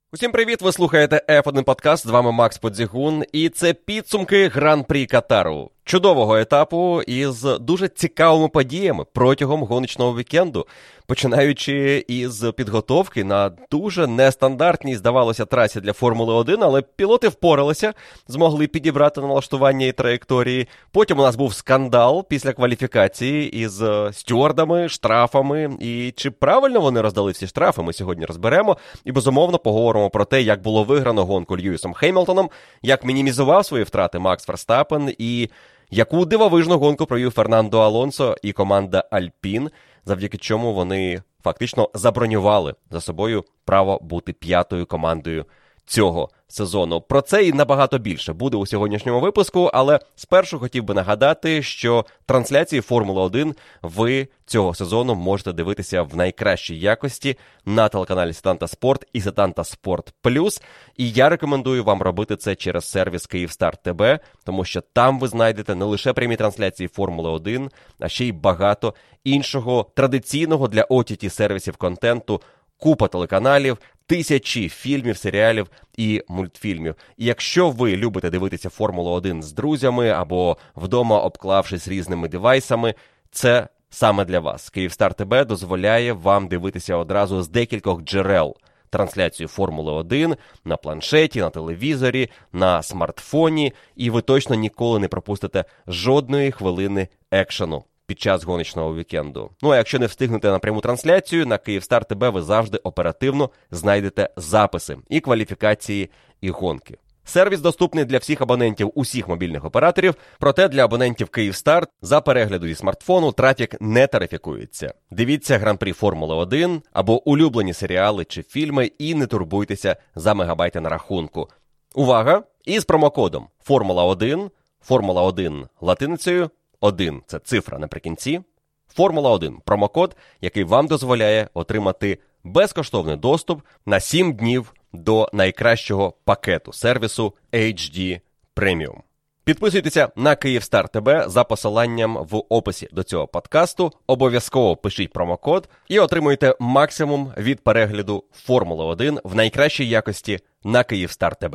Усім привіт, ви слухаєте F1 подкаст, з вами Макс Подзігун, і це підсумки Гран-прі Катару. Чудового етапу із дуже цікавими подіями протягом гоночного вікенду, починаючи із підготовки на дуже нестандартній, здавалося, трасі для Формули-1, але пілоти впоралися, змогли підібрати налаштування і траєкторії. Потім у нас був скандал після кваліфікації із стюардами, штрафами, і чи правильно вони роздали всі штрафи, ми сьогодні розберемо. І, безумовно, поговоримо про те, як було виграно гонку Льюісом Хемілтоном, як мінімізував свої втрати Макс Ферстаппен і яку дивовижну гонку провів Фернандо Алонсо і команда Альпін, завдяки чому вони фактично забронювали за собою право бути п'ятою командою цього сезону. Про це і набагато більше буде у сьогоднішньому випуску, але спершу хотів би нагадати, що трансляції Формули-1 ви цього сезону можете дивитися в найкращій якості на телеканалі Сетанта Спорт і Сетанта Спорт Плюс. І я рекомендую вам робити це через сервіс Київстар ТБ, тому що там ви знайдете не лише прямі трансляції Формули-1, а ще й багато іншого традиційного для OTT-сервісів контенту, купа телеканалів, тисячі фільмів, серіалів і мультфільмів. І якщо ви любите дивитися Формулу-1 з друзями або вдома обклавшись різними девайсами, це саме для вас. Київстар ТБ дозволяє вам дивитися одразу з декількох джерел трансляцію Формули-1 на планшеті, на телевізорі, на смартфоні, і ви точно ніколи не пропустите жодної хвилини екшену під час гоночного вікенду. Ну а якщо не встигнете на пряму трансляцію, на Київстар ТБ ви завжди оперативно знайдете записи і кваліфікації, і гонки. Сервіс доступний для всіх абонентів усіх мобільних операторів, проте для абонентів Київстар за перегляду зі смартфону трафік не тарифікується. Дивіться Гран-прі Формули-1 або улюблені серіали чи фільми і не турбуйтеся за мегабайти на рахунку. Увага! І з промокодом Формула-1, Формула-1 латиницею, 1 – це цифра наприкінці, Формула-1 – промокод, який вам дозволяє отримати безкоштовний доступ на 7 днів до найкращого пакету сервісу HD Premium. Підписуйтеся на Київстар ТБ за посиланням в описі до цього подкасту, обов'язково пишіть промокод і отримуйте максимум від перегляду Формули-1 в найкращій якості на Київстар ТБ.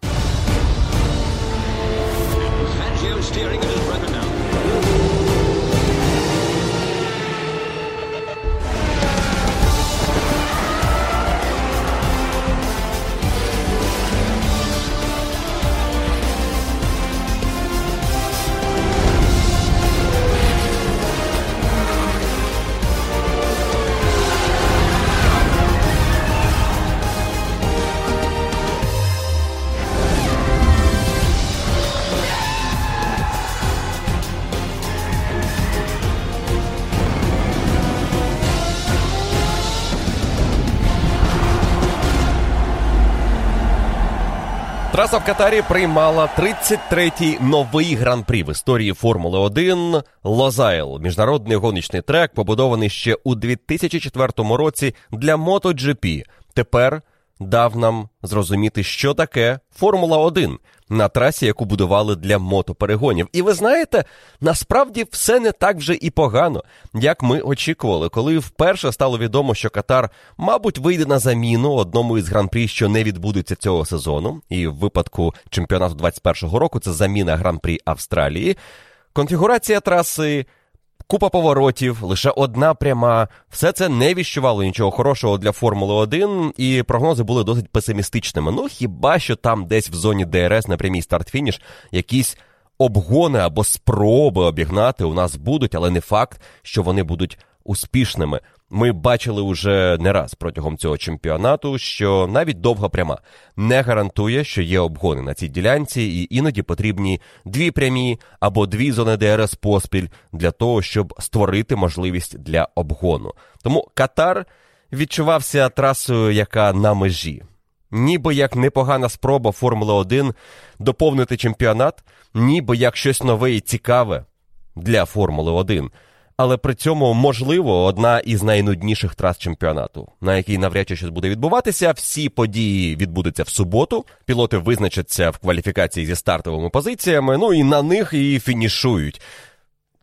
Траса в Катарі приймала 33-й новий гран-прі в історії Формули-1 Лозайл. Міжнародний гоночний трек, побудований ще у 2004 році для MotoGP. Тепер дав нам зрозуміти, що таке Формула-1 на трасі, яку будували для мотоперегонів. І ви знаєте, насправді все не так вже і погано, як ми очікували. Коли вперше стало відомо, що Катар, мабуть, вийде на заміну одному із гран-прі, що не відбудеться цього сезону, і в випадку чемпіонату 2021 року це заміна гран-прі Австралії, конфігурація траси, купа поворотів, лише одна пряма. Все це не віщувало нічого хорошого для Формули-1, і прогнози були досить песимістичними. Ну, хіба що там десь в зоні ДРС на прямій старт-фініш якісь обгони або спроби обігнати у нас будуть, але не факт, що вони будуть успішними. Ми бачили уже не раз протягом цього чемпіонату, що навіть довга пряма не гарантує, що є обгони на цій ділянці, і іноді потрібні дві прямі або дві зони ДРС поспіль для того, щоб створити можливість для обгону. Тому Катар відчувався трасою, яка на межі. Ніби як непогана спроба Формули-1 доповнити чемпіонат, ніби як щось нове і цікаве для Формули-1. Але при цьому, можливо, одна із найнудніших трас чемпіонату, на якій навряд чи щось буде відбуватися. Всі події відбудуться в суботу, пілоти визначаться в кваліфікації зі стартовими позиціями, ну і на них і фінішують.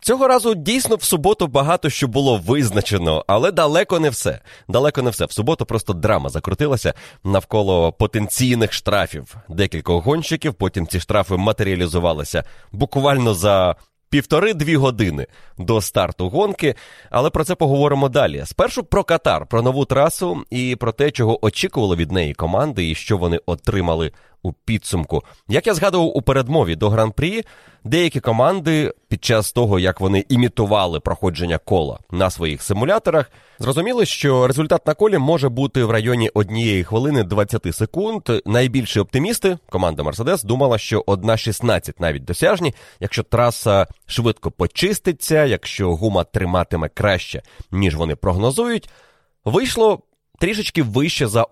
Цього разу дійсно в суботу багато що було визначено, але далеко не все. Далеко не все. В суботу просто драма закрутилася навколо потенційних штрафів декількох гонщиків, потім ці штрафи матеріалізувалися буквально за 1,5-2 години до старту гонки, але про це поговоримо далі. Спершу про Катар, про нову трасу і про те, чого очікували від неї команди і що вони отримали у підсумку. Як я згадував у передмові до Гран-прі, деякі команди під час того, як вони імітували проходження кола на своїх симуляторах, зрозуміли, що результат на колі може бути в районі 1 хвилини 20 секунд. Найбільші оптимісти, команда Mercedes, думала, що 1:16 навіть досяжні, якщо траса швидко почиститься, якщо гума триматиме краще, ніж вони прогнозують. Вийшло трішечки вище за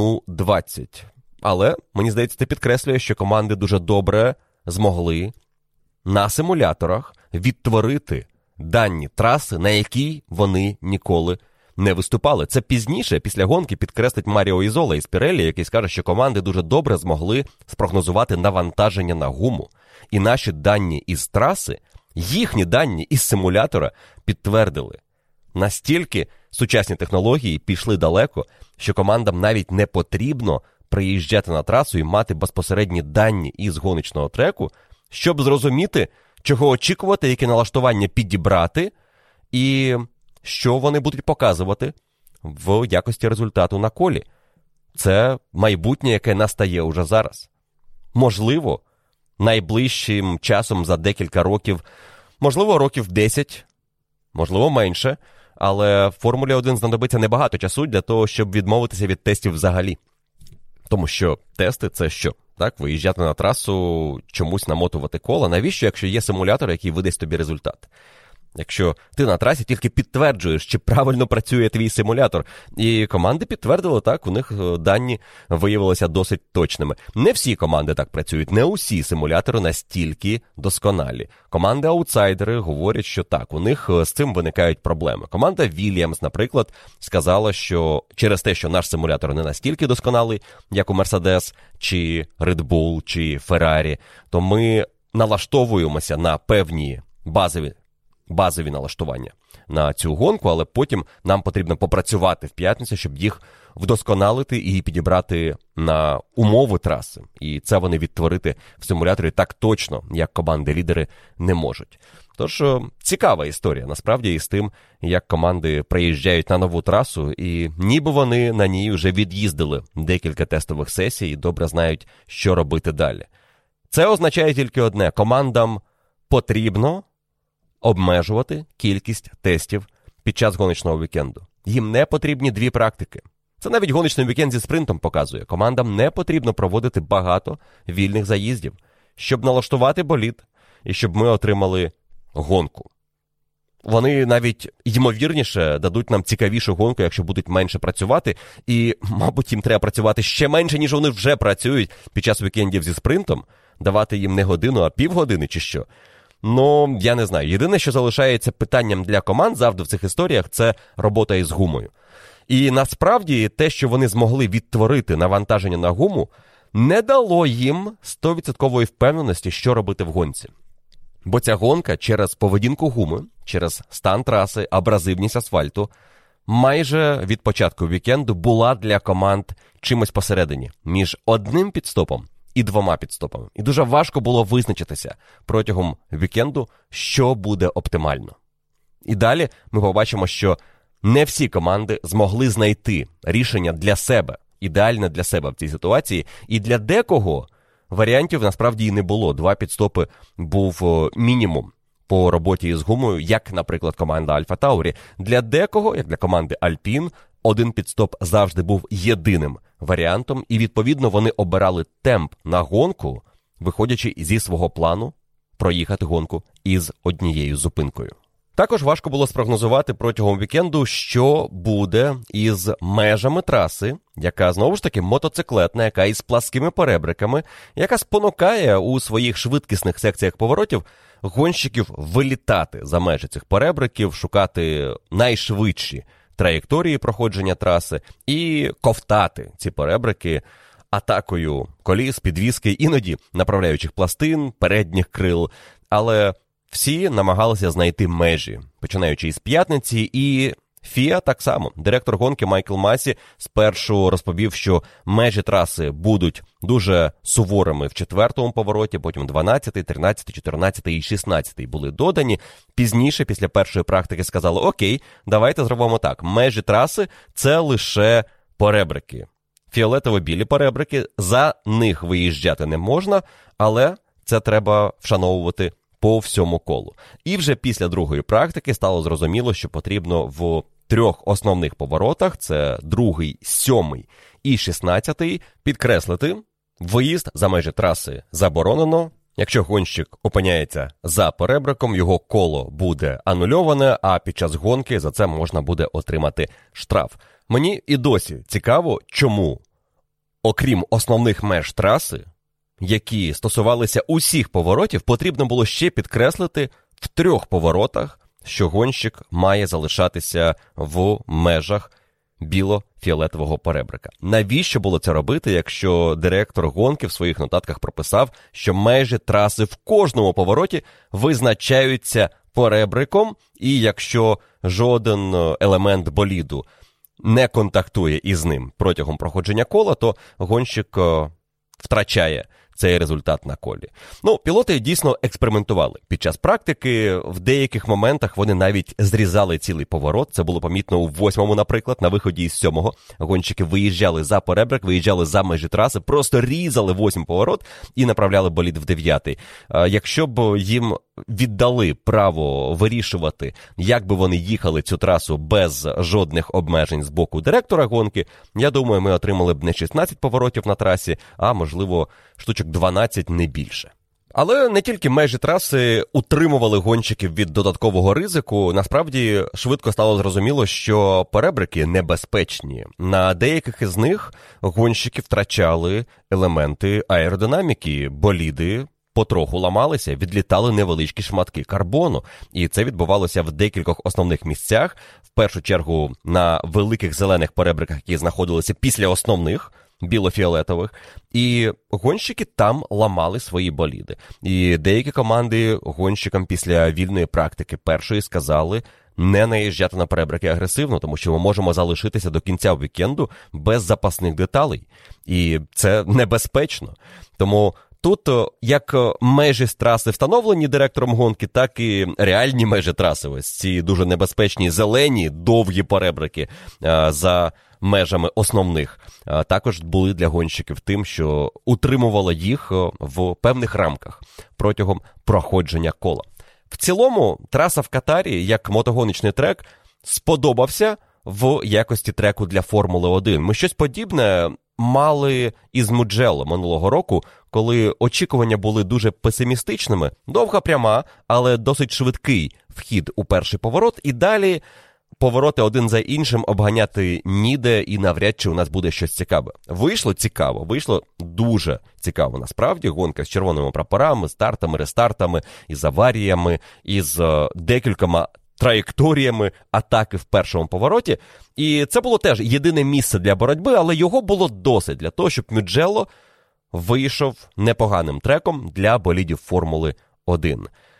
1:20. Але, мені здається, це підкреслює, що команди дуже добре змогли на симуляторах відтворити дані траси, на якій вони ніколи не виступали. Це пізніше, після гонки, підкреслить Маріо Ізола із Pirelli, який скаже, що команди дуже добре змогли спрогнозувати навантаження на гуму. І наші дані із траси, їхні дані із симулятора підтвердили. Настільки сучасні технології пішли далеко, що командам навіть не потрібно приїжджати на трасу і мати безпосередні дані із гоночного треку, щоб зрозуміти, чого очікувати, які налаштування підібрати і що вони будуть показувати в якості результату на колі. Це майбутнє, яке настає уже зараз. Можливо, найближчим часом за декілька років, можливо, років 10, можливо, менше, але в Формулі 1 знадобиться небагато часу для того, щоб відмовитися від тестів взагалі. Тому що тести – це що? Так, виїжджати на трасу, чомусь намотувати кола. Навіщо, якщо є симулятор, який видасть тобі результат? Якщо ти на трасі тільки підтверджуєш, чи правильно працює твій симулятор. І команди підтвердили, так, у них дані виявилися досить точними. Не всі команди так працюють, не усі симулятори настільки досконалі. Команди-аутсайдери говорять, що так, у них з цим виникають проблеми. Команда Williams, наприклад, сказала, що через те, що наш симулятор не настільки досконалий, як у Mercedes, чи Red Bull, чи Ferrari, то ми налаштовуємося на певні базові налаштування на цю гонку, але потім нам потрібно попрацювати в п'ятницю, щоб їх вдосконалити і підібрати на умови траси. І це вони відтворити в симуляторі так точно, як команди-лідери не можуть. Тож, цікава історія, насправді, із тим, як команди приїжджають на нову трасу, і ніби вони на ній вже від'їздили декілька тестових сесій і добре знають, що робити далі. Це означає тільки одне – командам потрібно обмежувати кількість тестів під час гоночного вікенду. Їм не потрібні 2 практики. Це навіть гоночний вікенд зі спринтом показує. Командам не потрібно проводити багато вільних заїздів, щоб налаштувати болід і щоб ми отримали гонку. Вони навіть, ймовірніше, дадуть нам цікавішу гонку, якщо будуть менше працювати, і, мабуть, їм треба працювати ще менше, ніж вони вже працюють під час вікендів зі спринтом, давати їм не годину, а півгодини чи що. Ну, я не знаю. Єдине, що залишається питанням для команд завжди в цих історіях, це робота із гумою. І насправді те, що вони змогли відтворити навантаження на гуму, не дало їм 100% впевненості, що робити в гонці. Бо ця гонка через поведінку гуми, через стан траси, абразивність асфальту, майже від початку вікенду була для команд чимось посередині, між одним підстопом і 2 підстопами. І дуже важко було визначитися протягом вікенду, що буде оптимально. І далі ми побачимо, що не всі команди змогли знайти рішення для себе, ідеальне для себе в цій ситуації. І для декого варіантів насправді і не було. 2 підстопи був мінімум по роботі із гумою, як, наприклад, команда Альфа Таурі. Для декого, як для команди Альпін, 1 підстоп завжди був єдиним варіантом, і, відповідно, вони обирали темп на гонку, виходячи зі свого плану проїхати гонку із однією зупинкою. Також важко було спрогнозувати протягом вікенду, що буде із межами траси, яка, знову ж таки, мотоциклетна, яка із пласкими перебриками, яка спонукає у своїх швидкісних секціях поворотів гонщиків вилітати за межі цих перебриків, шукати найшвидші траєкторії проходження траси і ковтати ці перебрики атакою коліс, підвіски, іноді направляючих пластин, передніх крил. Але всі намагалися знайти межі, починаючи із п'ятниці, і ФІА так само. Директор гонки Майкл Масі спершу розповів, що межі траси будуть дуже суворими в 4-му повороті, потім 12-й, 13-й, 14-й і 16-й були додані. Пізніше, після першої практики, сказали, окей, давайте зробимо так. Межі траси – це лише поребрики. Фіолетово-білі поребрики, за них виїжджати не можна, але це треба вшановувати по всьому колу. І вже після другої практики стало зрозуміло, що потрібно в 3 основних поворотах, це 2-й, 7-й і 16-й, підкреслити, виїзд за межі траси заборонено. Якщо гонщик опиняється за поребриком, його коло буде анульоване, а під час гонки за це можна буде отримати штраф. Мені і досі цікаво, чому, окрім основних меж траси, які стосувалися усіх поворотів, потрібно було ще підкреслити в 3 поворотах, що гонщик має залишатися в межах біло-фіолетового поребрика. Навіщо було це робити, якщо директор гонки в своїх нотатках прописав, що межі траси в кожному повороті визначаються поребриком, і якщо жоден елемент боліду не контактує із ним протягом проходження кола, то гонщик втрачає цей результат на колі. Пілоти дійсно експериментували. Під час практики в деяких моментах вони навіть зрізали цілий поворот. Це було помітно у 8-му, наприклад, на виході із 7-го. Гонщики виїжджали за поребрик, виїжджали за межі траси, просто різали 8-й поворот і направляли болід в 9-й. Якщо б їм віддали право вирішувати, як би вони їхали цю трасу без жодних обмежень з боку директора гонки, я думаю, ми отримали б не 16 поворотів на трасі, а, можливо, штучок 12, не більше. Але не тільки межі траси утримували гонщиків від додаткового ризику, насправді швидко стало зрозуміло, що поребрики небезпечні. На деяких із них гонщики втрачали елементи аеродинаміки, боліди потроху ламалися, відлітали невеличкі шматки карбону. І це відбувалося в декількох основних місцях. В першу чергу на великих зелених поребриках, які знаходилися після основних, біло-фіолетових, і гонщики там ламали свої боліди. І деякі команди гонщикам після вільної практики першої сказали не наїжджати на поребрики агресивно, тому що ми можемо залишитися до кінця вікенду без запасних деталей. І це небезпечно. Тому тут як межі з траси встановлені директором гонки, так і реальні межі траси. Ось ці дуже небезпечні зелені, довгі поребрики за межами основних також були для гонщиків тим, що утримувало їх в певних рамках протягом проходження кола. В цілому, траса в Катарі, як мотогоночний трек, сподобався в якості треку для Формули-1. Ми щось подібне мали із Муджелло минулого року, коли очікування були дуже песимістичними. Довга пряма, але досить швидкий вхід у перший поворот, і далі повороти один за іншим обганяти ніде, і навряд чи у нас буде щось цікаве. Вийшло цікаво, вийшло дуже цікаво. Насправді, гонка з червоними прапорами, стартами, рестартами, із аваріями, із декількома траєкторіями атаки в першому повороті. І це було теж єдине місце для боротьби, але його було досить для того, щоб Муджелло вийшов непоганим треком для болідів Формули-1.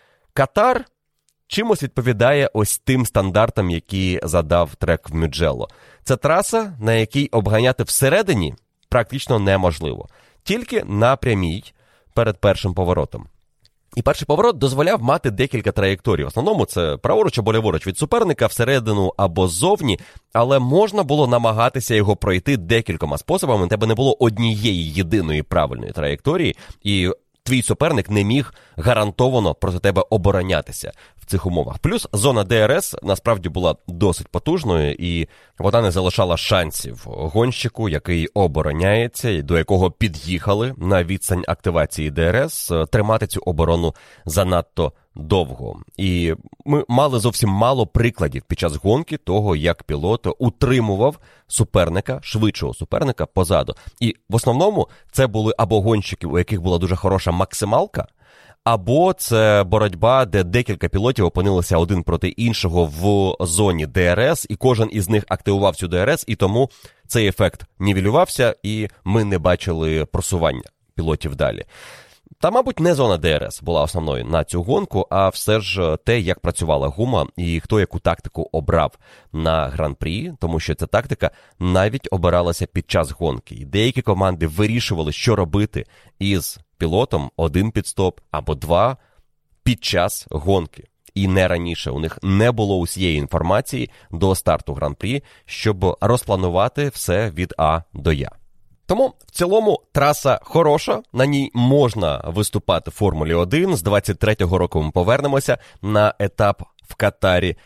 Катар чимось відповідає ось тим стандартам, які задав трек в Муджелло. Це траса, на якій обганяти всередині практично неможливо. Тільки на прямій перед першим поворотом. І перший поворот дозволяв мати декілька траєкторій. В основному це праворуч або ліворуч від суперника, всередину або ззовні, але можна було намагатися його пройти декількома способами. У тебе не було однієї єдиної правильної траєкторії, і твій суперник не міг гарантовано проти тебе оборонятися в цих умовах. Плюс зона ДРС насправді була досить потужною, і вона не залишала шансів гонщику, який обороняється, і до якого під'їхали на відстань активації ДРС, тримати цю оборону занадто довго. І ми мали зовсім мало прикладів під час гонки того, як пілот утримував суперника, швидшого суперника позаду. І в основному це були або гонщики, у яких була дуже хороша максималка, або це боротьба, де декілька пілотів опинилися один проти іншого в зоні ДРС, і кожен із них активував цю ДРС, і тому цей ефект нівелювався, і ми не бачили просування пілотів далі. Та, мабуть, не зона ДРС була основною на цю гонку, а все ж те, як працювала гума і хто яку тактику обрав на Гран-прі, тому що ця тактика навіть обиралася під час гонки. І деякі команди вирішували, що робити із пілотом, один підстоп або два під час гонки. І не раніше. У них не було усієї інформації до старту Гран-прі, щоб розпланувати все від А до Я. Тому, в цілому, траса хороша, на ній можна виступати в Формулі 1. З 23-го року ми повернемося на етап в Катарі.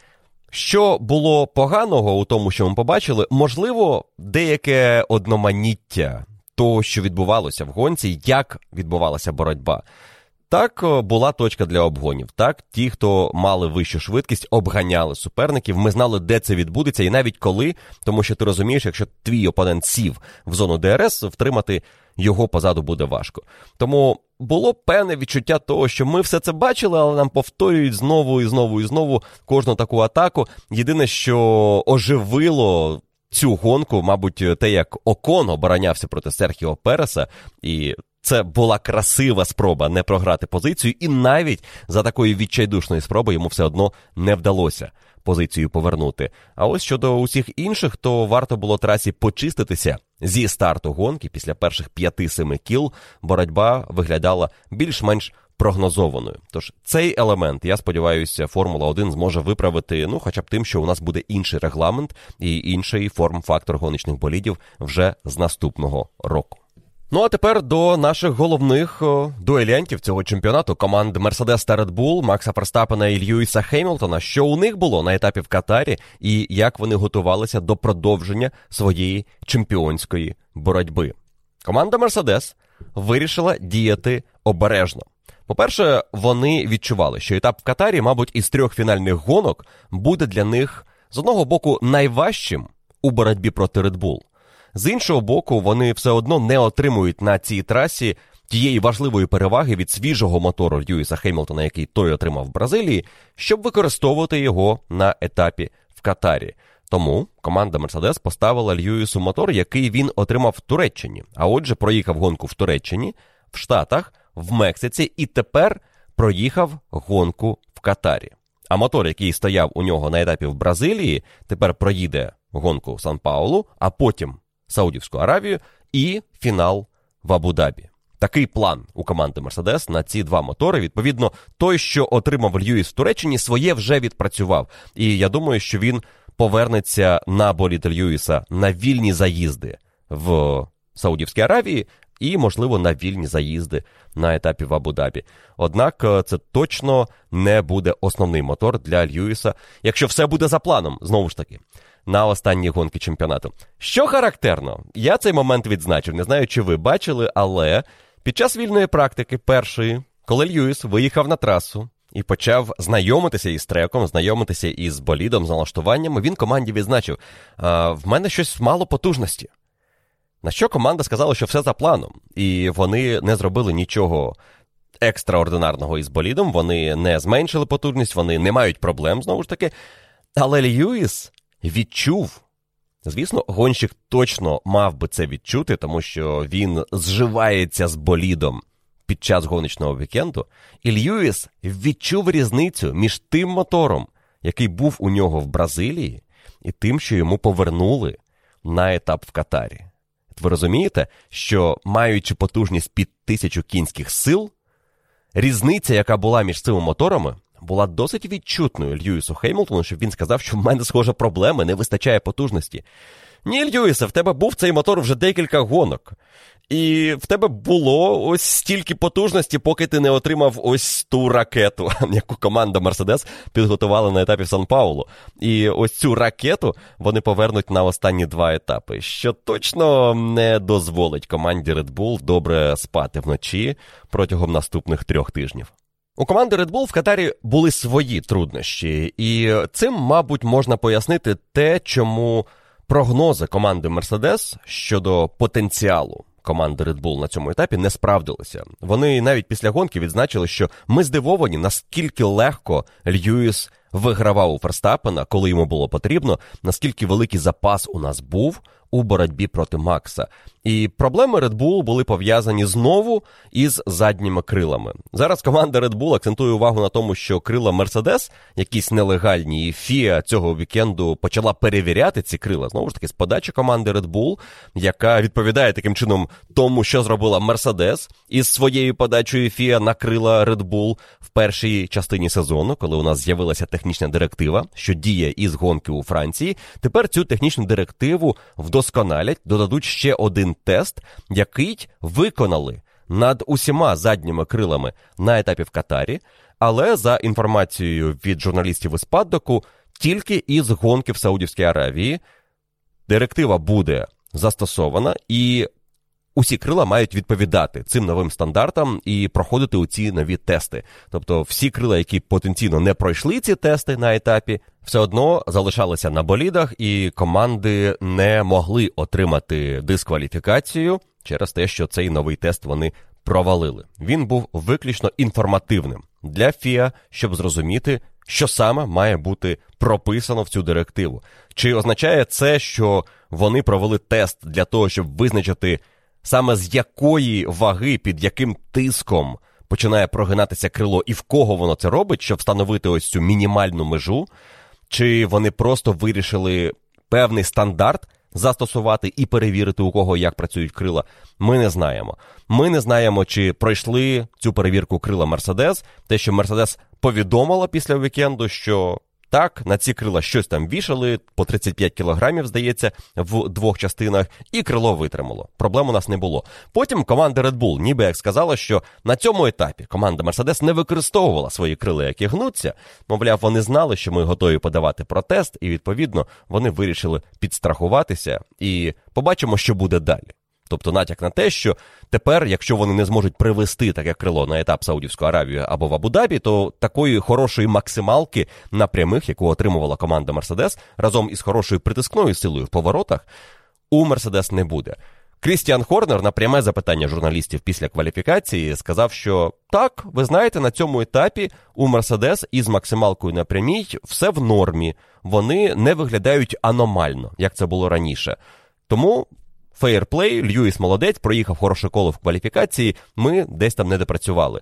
Що було поганого у тому, що ми побачили? Можливо, деяке одноманіття того, що відбувалося в гонці, як відбувалася боротьба. Так, була точка для обгонів. Так, ті, хто мали вищу швидкість, обганяли суперників. Ми знали, де це відбудеться і навіть коли, тому що ти розумієш, якщо твій опонент сів в зону ДРС, втримати його позаду буде важко. Тому було певне відчуття того, що ми все це бачили, але нам повторюють знову і знову і знову кожну таку атаку. Єдине, що оживило цю гонку, мабуть, те, як Окон оборонявся проти Серхіо Переса, і це була красива спроба не програти позицію, і навіть за такої відчайдушної спроби йому все одно не вдалося позицію повернути. А ось щодо усіх інших, то варто було трасі почиститися. Зі старту гонки, після перших 5-7 кіл, боротьба виглядала більш-менш прогнозованою. Тож цей елемент, я сподіваюся, Формула-1 зможе виправити, хоча б тим, що у нас буде інший регламент і інший форм-фактор гоночних болідів вже з наступного року. Ну а тепер до наших головних дуелянтів цього чемпіонату, команд Mercedes та Red Bull, Макса Ферстаппена і Льюіса Хемілтона. Що у них було на етапі в Катарі і як вони готувалися до продовження своєї чемпіонської боротьби. Команда Mercedes вирішила діяти обережно. По-перше, вони відчували, що етап в Катарі, мабуть, із 3 фінальних гонок буде для них, з одного боку, найважчим у боротьбі проти Red Bull. З іншого боку, вони все одно не отримують на цій трасі тієї важливої переваги від свіжого мотору Льюіса Хемілтона, який той отримав в Бразилії, щоб використовувати його на етапі в Катарі. Тому команда Mercedes поставила Льюісу мотор, який він отримав в Туреччині. А отже, проїхав гонку в Туреччині, в Штатах, в Мексиці і тепер проїхав гонку в Катарі. А мотор, який стояв у нього на етапі в Бразилії, тепер проїде гонку в Сан-Паулу, а потім Саудівську Аравію і фінал в Абу-Дабі. Такий план у команди Mercedes на ці 2 мотори. Відповідно, той, що отримав Льюіс в Туреччині, своє вже відпрацював. І я думаю, що він повернеться на болід Льюіса на вільні заїзди в Саудівській Аравії і, можливо, на вільні заїзди на етапі в Абу-Дабі. Однак це точно не буде основний мотор для Льюіса, якщо все буде за планом, знову ж таки, на останні гонки чемпіонату. Що характерно, я цей момент відзначив, не знаю, чи ви бачили, але під час вільної практики першої, коли Льюіс виїхав на трасу і почав знайомитися із треком, знайомитися із болідом, з налаштуваннями, він команді відзначив: в мене щось мало потужності. На що команда сказала, що все за планом, і вони не зробили нічого екстраординарного із болідом, вони не зменшили потужність, вони не мають проблем, знову ж таки. Але Льюіс відчув, звісно, гонщик точно мав би це відчути, тому що він зживається з болідом під час гоночного вікенду, і Льюіс відчув різницю між тим мотором, який був у нього в Бразилії, і тим, що йому повернули на етап в Катарі. Ви розумієте, що, маючи потужність під 1000 кінських сил, різниця, яка була між цими моторами, була досить відчутною Льюісу Хемілтону, щоб він сказав, що в мене, схоже, проблеми, не вистачає потужності. Ні, Льюісе, в тебе був цей мотор вже декілька гонок. І в тебе було ось стільки потужності, поки ти не отримав ось ту ракету, яку команда Mercedes підготувала на етапі Сан-Паулу. І ось цю ракету вони повернуть на останні 2 етапи, що точно не дозволить команді Red Bull добре спати вночі протягом наступних 3 тижнів. У команди Red Bull в Катарі були свої труднощі, і цим, мабуть, можна пояснити те, чому прогнози команди Mercedes щодо потенціалу команди Red Bull на цьому етапі не справдилися. Вони навіть після гонки відзначили, що ми здивовані, наскільки легко Льюіс вигравав у Ферстаппена, коли йому було потрібно, наскільки великий запас у нас був у боротьбі проти Макса. І проблеми Red Bull були пов'язані знову із задніми крилами. Зараз команда Red Bull акцентує увагу на тому, що крила Mercedes, якісь нелегальні, і FIA цього вікенду почала перевіряти ці крила. Знову ж таки, з подачі команди Red Bull, яка відповідає таким чином тому, що зробила Mercedes із своєю подачею FIA на крила Red Bull в першій частині сезону, коли у нас з'явилася технічна директива, що діє із гонки у Франції. Тепер цю технічну директиву вдосконалять, додадуть ще один тест, який виконали над усіма задніми крилами на етапі в Катарі, але за інформацією від журналістів із паддоку, тільки із гонки в Саудівській Аравії директива буде застосована, і усі крила мають відповідати цим новим стандартам і проходити у ці нові тести. Тобто всі крила, які потенційно не пройшли ці тести на етапі, все одно залишалися на болідах, і команди не могли отримати дискваліфікацію через те, що цей новий тест вони провалили. Він був виключно інформативним для FIA, щоб зрозуміти, що саме має бути прописано в цю директиву. Чи означає це, що вони провели тест для того, щоб визначити саме з якої ваги, під яким тиском починає прогинатися крило і в кого воно це робить, щоб встановити ось цю мінімальну межу? Чи вони просто вирішили певний стандарт застосувати і перевірити, у кого як працюють крила? Ми не знаємо. Ми не знаємо, чи пройшли цю перевірку крила Mercedes. Те, що Mercedes повідомила після вікенду, що так, на ці крила щось там вішали, по 35 кілограмів, здається, в двох частинах, і крило витримало. Проблем у нас не було. Потім команда Red Bull ніби як сказала, що на цьому етапі команда Mercedes не використовувала свої крила, які гнуться. Мовляв, вони знали, що ми готові подавати протест, і, відповідно, вони вирішили підстрахуватися, і побачимо, що буде далі. Тобто натяк на те, що тепер, якщо вони не зможуть привести таке крило на етап Саудівську Аравію або в Абу-Дабі, то такої хорошої максималки на прямих, яку отримувала команда Mercedes, разом із хорошою притискною силою в поворотах, у Mercedes не буде. Крістіан Хорнер на пряме запитання журналістів після кваліфікації сказав, що так, ви знаєте, на цьому етапі у Mercedes із максималкою на прямій все в нормі, вони не виглядають аномально, як це було раніше. Тому фейерплей, Льюіс молодець, проїхав хороше коло в кваліфікації, ми десь там не допрацювали.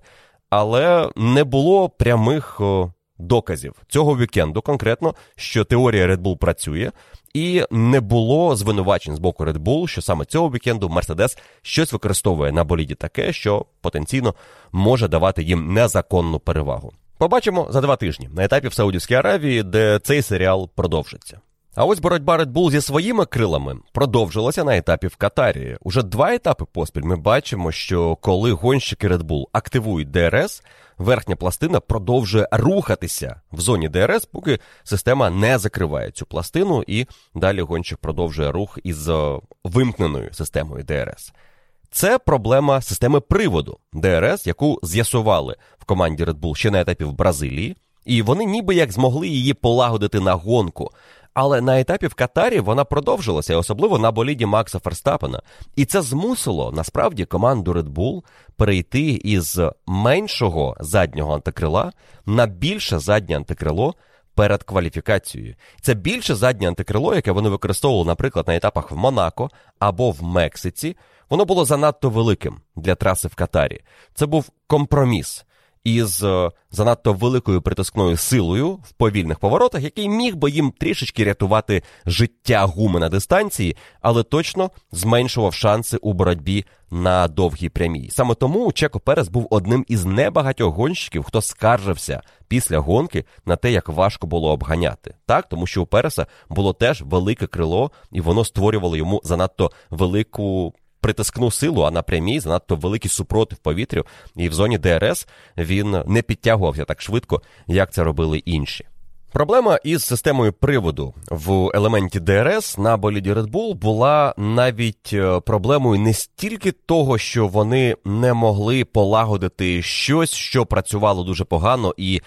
Але не було прямих доказів цього вікенду конкретно, що теорія Red Bull працює, і не було звинувачень з боку Red Bull, що саме цього вікенду Mercedes щось використовує на боліді таке, що потенційно може давати їм незаконну перевагу. Побачимо за 2 тижні на етапі в Саудівській Аравії, де цей серіал продовжиться. А ось боротьба Red Bull зі своїми крилами продовжилася на етапі в Катарі. Уже 2 етапи поспіль ми бачимо, що коли гонщики Red Bull активують ДРС, верхня пластина продовжує рухатися в зоні ДРС, поки система не закриває цю пластину, і далі гонщик продовжує рух із вимкненою системою ДРС. Це проблема системи приводу ДРС, яку з'ясували в команді Red Bull ще на етапі в Бразилії, і вони ніби як змогли її полагодити на гонку. Але на етапі в Катарі вона продовжилася, особливо на боліді Макса Ферстаппена. І це змусило, насправді, команду Red Bull перейти із меншого заднього антикрила на більше заднє антикрило перед кваліфікацією. Це більше заднє антикрило, яке вони використовували, наприклад, на етапах в Монако або в Мексиці, воно було занадто великим для траси в Катарі. Це був компроміс із занадто великою притискною силою в повільних поворотах, який міг би їм трішечки рятувати життя гуми на дистанції, але точно зменшував шанси у боротьбі на довгій прямій. Саме тому Чеко Перес був одним із небагатьох гонщиків, хто скаржився після гонки на те, як важко було обганяти. Так, тому що у Переса було теж велике крило, і воно створювало йому занадто велику притискну силу, а на прямій занадто великий супротив повітрю, і в зоні ДРС він не підтягувався так швидко, як це робили інші. Проблема із системою приводу в елементі ДРС на боліді Red Bull була навіть проблемою не стільки того, що вони не могли полагодити щось, що працювало дуже погано і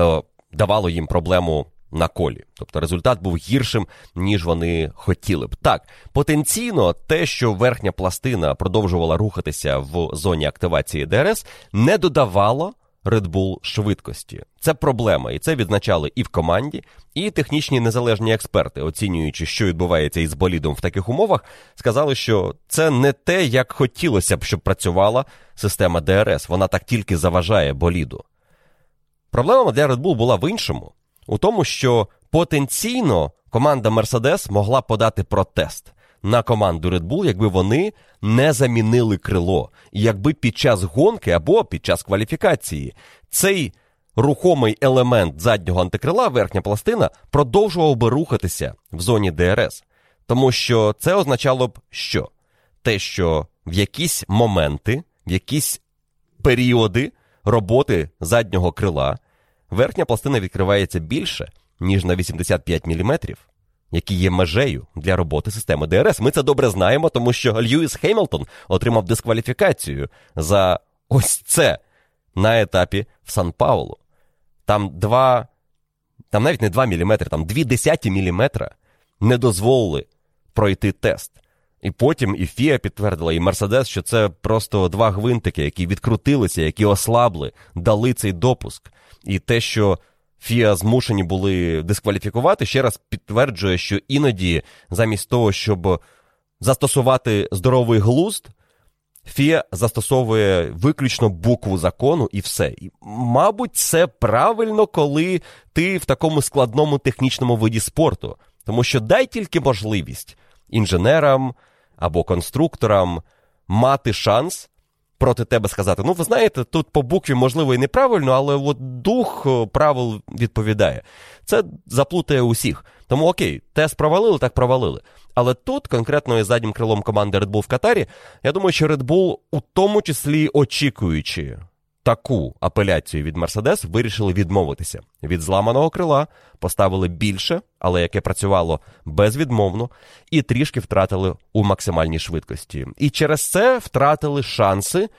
давало їм проблему на колі. Тобто результат був гіршим, ніж вони хотіли б. Так, потенційно те, що верхня пластина продовжувала рухатися в зоні активації ДРС, не додавало Red Bull швидкості. Це проблема, і це відзначали і в команді, і технічні незалежні експерти, оцінюючи, що відбувається із болідом в таких умовах, сказали, що це не те, як хотілося б, щоб працювала система ДРС. Вона так тільки заважає боліду. Проблема для Red Bull була в іншому. У тому, що потенційно команда Mercedes могла подати протест на команду Red Bull, якби вони не замінили крило. І якби під час гонки або під час кваліфікації цей рухомий елемент заднього антикрила, верхня пластина, продовжував би рухатися в зоні ДРС. Тому що це означало б що? Те, що в якісь моменти, в якісь періоди роботи заднього крила верхня пластина відкривається більше, ніж на 85 мм, які є межею для роботи системи ДРС. Ми це добре знаємо, тому що Льюіс Хемілтон отримав дискваліфікацію за ось це на етапі в Сан-Паулу. Там навіть не 2 мм, там 0,2 мм не дозволили пройти тест. І потім і FIA підтвердила, і Mercedes, що це просто два гвинтики, які відкрутилися, які ослабли, дали цей допуск. І те, що FIA змушені були дискваліфікувати, ще раз підтверджує, що іноді замість того, щоб застосувати здоровий глузд, FIA застосовує виключно букву закону і все. І, мабуть, це правильно, коли ти в такому складному технічному виді спорту. Тому що дай тільки можливість інженерам або конструкторам мати шанс проти тебе сказати, ну, ви знаєте, тут по букві, можливо, і неправильно, але от дух правил відповідає. Це заплутає усіх. Тому окей, тест провалили, так провалили. Але тут, конкретно із заднім крилом команди Red Bull в Катарі, я думаю, що Red Bull, у тому числі очікуючи таку апеляцію від Mercedes, вирішили відмовитися від зламаного крила, поставили більше, але яке працювало безвідмовно, і трішки втратили у максимальній швидкості. І через це втратили шанси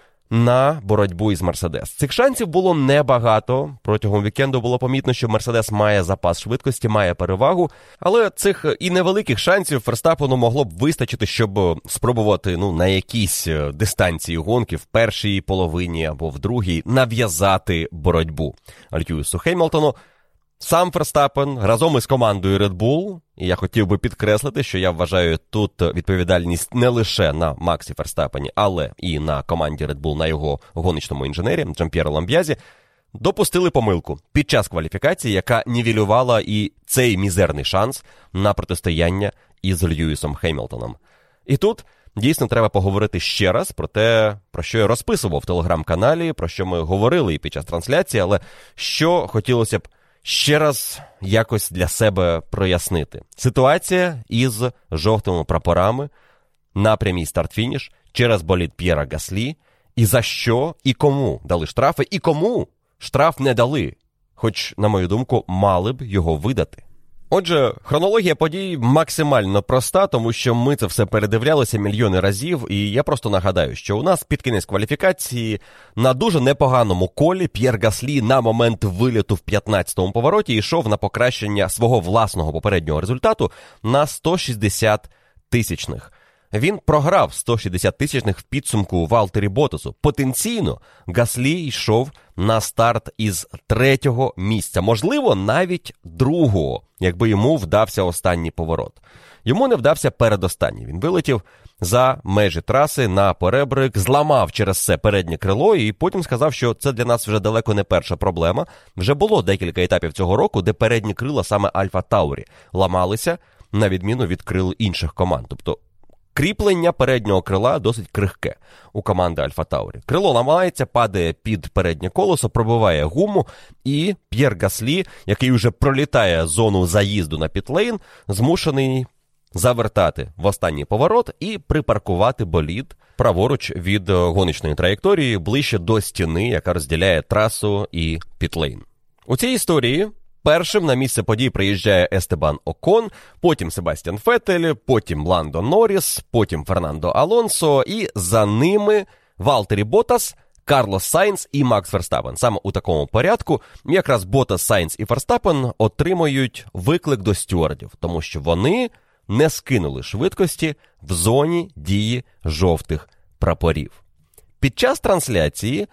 на боротьбу із Mercedes. Цих шансів було небагато. Протягом вікенду було помітно, що Mercedes має запас швидкості, має перевагу, але цих і невеликих шансів Ферстапену могло б вистачити, щоб спробувати на якійсь дистанції гонки в першій половині або в другій нав'язати боротьбу Льюісу Хемілтону. Сам Ферстапен разом із командою Red Bull, і я хотів би підкреслити, що я вважаю тут відповідальність не лише на Максі Ферстапені, але і на команді Red Bull, на його гоночному інженері Джамп'єро Ламб'язі, допустили помилку під час кваліфікації, яка нівелювала і цей мізерний шанс на протистояння із Льюісом Хемілтоном. І тут дійсно треба поговорити ще раз про те, про що я розписував в телеграм-каналі, про що ми говорили і під час трансляції, але що хотілося б ще раз якось для себе прояснити. Ситуація із жовтими прапорами на прямій старт-фініш через болід П'єра Гаслі. І за що, і кому дали штрафи, і кому штраф не дали. Хоч, на мою думку, мали б його видати. Отже, хронологія подій максимально проста, тому що ми це все передивлялися мільйони разів, і я просто нагадаю, що у нас під кінець кваліфікації на дуже непоганому колі П'єр Гаслі на момент виліту в 15-му повороті йшов на покращення свого власного попереднього результату на 160 тисячних. Він програв 160 тисячних в підсумку Валтері Ботасу. Потенційно Гаслі йшов на старт із 3-го місця, можливо, навіть 2-го, якби йому вдався останній поворот. Йому не вдався передостанній. Він вилетів за межі траси на перебрик, зламав через це переднє крило і потім сказав, що це для нас вже далеко не перша проблема. Вже було декілька етапів цього року, де передні крила саме Альфа Таурі ламалися, на відміну від крил інших команд. Тобто кріплення переднього крила досить крихке у команди Альфа Таурі. Крило ламається, падає під переднє колесо, пробиває гуму, і П'єр Гаслі, який вже пролітає зону заїзду на пітлейн, змушений завертати в останній поворот і припаркувати болід праворуч від гоночної траєкторії ближче до стіни, яка розділяє трасу і пітлейн. У цій історії першим на місце подій приїжджає Естебан Окон, потім Себастьян Феттель, потім Ландо Норріс, потім Фернандо Алонсо, і за ними Валтері Ботас, Карлос Сайнц і Макс Ферстапен. Саме у такому порядку якраз Ботас, Сайнц і Ферстапен отримують виклик до стюардів, тому що вони не скинули швидкості в зоні дії жовтих прапорів. Під час трансляції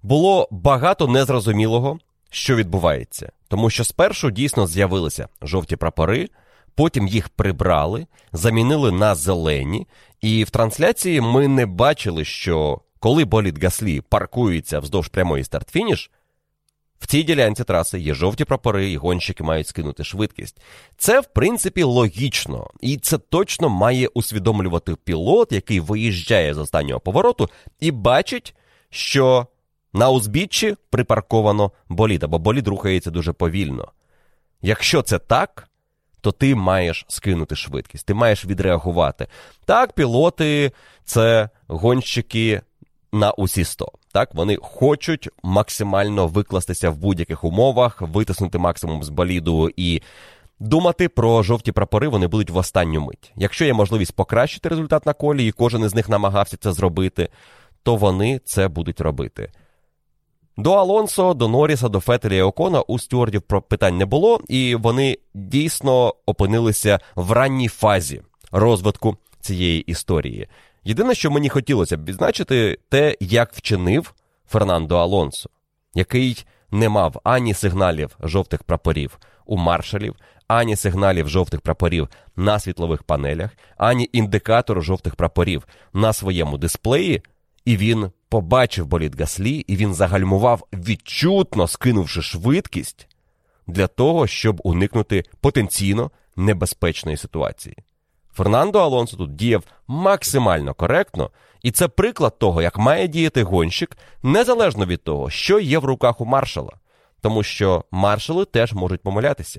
було багато незрозумілого, що відбувається. Тому що спершу дійсно з'явилися жовті прапори, потім їх прибрали, замінили на зелені, і в трансляції ми не бачили, що коли болід Гаслі паркується вздовж прямої старт-фініш, в цій ділянці траси є жовті прапори, і гонщики мають скинути швидкість. Це, в принципі, логічно. І це точно має усвідомлювати пілот, який виїжджає з останнього повороту і бачить, що на узбіччі припарковано болід, або болід рухається дуже повільно. Якщо це так, то ти маєш скинути швидкість, ти маєш відреагувати. Так, пілоти – це гонщики на усі 100. Так, вони хочуть максимально викластися в будь-яких умовах, витиснути максимум з боліду і думати про жовті прапори вони будуть в останню мить. Якщо є можливість покращити результат на колі, і кожен із них намагався це зробити, то вони це будуть робити. До Алонсо, до Норріса, до Феттеля і Окона у стюардів питань не було, і вони дійсно опинилися в ранній фазі розвитку цієї історії. Єдине, що мені хотілося б відзначити, те, як вчинив Фернандо Алонсо, який не мав ані сигналів жовтих прапорів у маршалів, ані сигналів жовтих прапорів на світлових панелях, ані індикатору жовтих прапорів на своєму дисплеї, і він побачив болід Гаслі, і він загальмував, відчутно скинувши швидкість для того, щоб уникнути потенційно небезпечної ситуації. Фернандо Алонсо тут діяв максимально коректно, і це приклад того, як має діяти гонщик, незалежно від того, що є в руках у маршала. Тому що маршали теж можуть помилятися.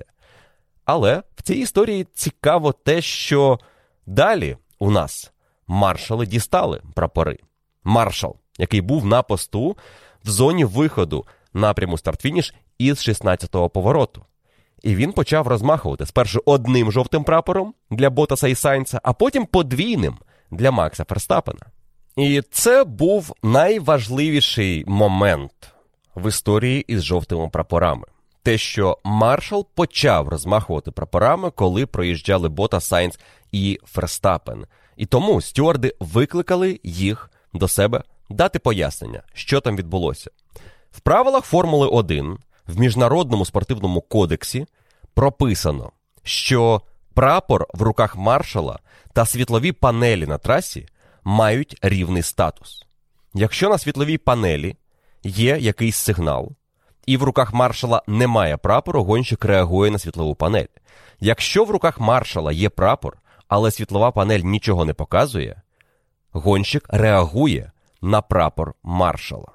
Але в цій історії цікаво те, що далі у нас маршали дістали прапори. Маршал, який був на посту в зоні виходу напряму старт-фініш із 16-го повороту. І він почав розмахувати спершу одним жовтим прапором для Боттаса і Сайнца, а потім подвійним для Макса Ферстаппена. І це був найважливіший момент в історії із жовтими прапорами. Те, що маршал почав розмахувати прапорами, коли проїжджали Боттас, Сайнц і Ферстаппен. І тому стюарди викликали їх до себе дати пояснення, що там відбулося. В правилах Формули-1 в Міжнародному спортивному кодексі прописано, що прапор в руках маршала та світлові панелі на трасі мають рівний статус. Якщо на світловій панелі є якийсь сигнал, і в руках маршала немає прапору, гонщик реагує на світлову панель. Якщо в руках маршала є прапор, але світлова панель нічого не показує, гонщик реагує на прапор маршала.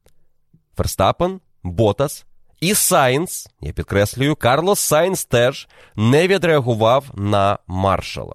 Ферстаппен, Боттас і Сайнц, я підкреслюю, Карлос Сайнц теж не відреагував на маршала.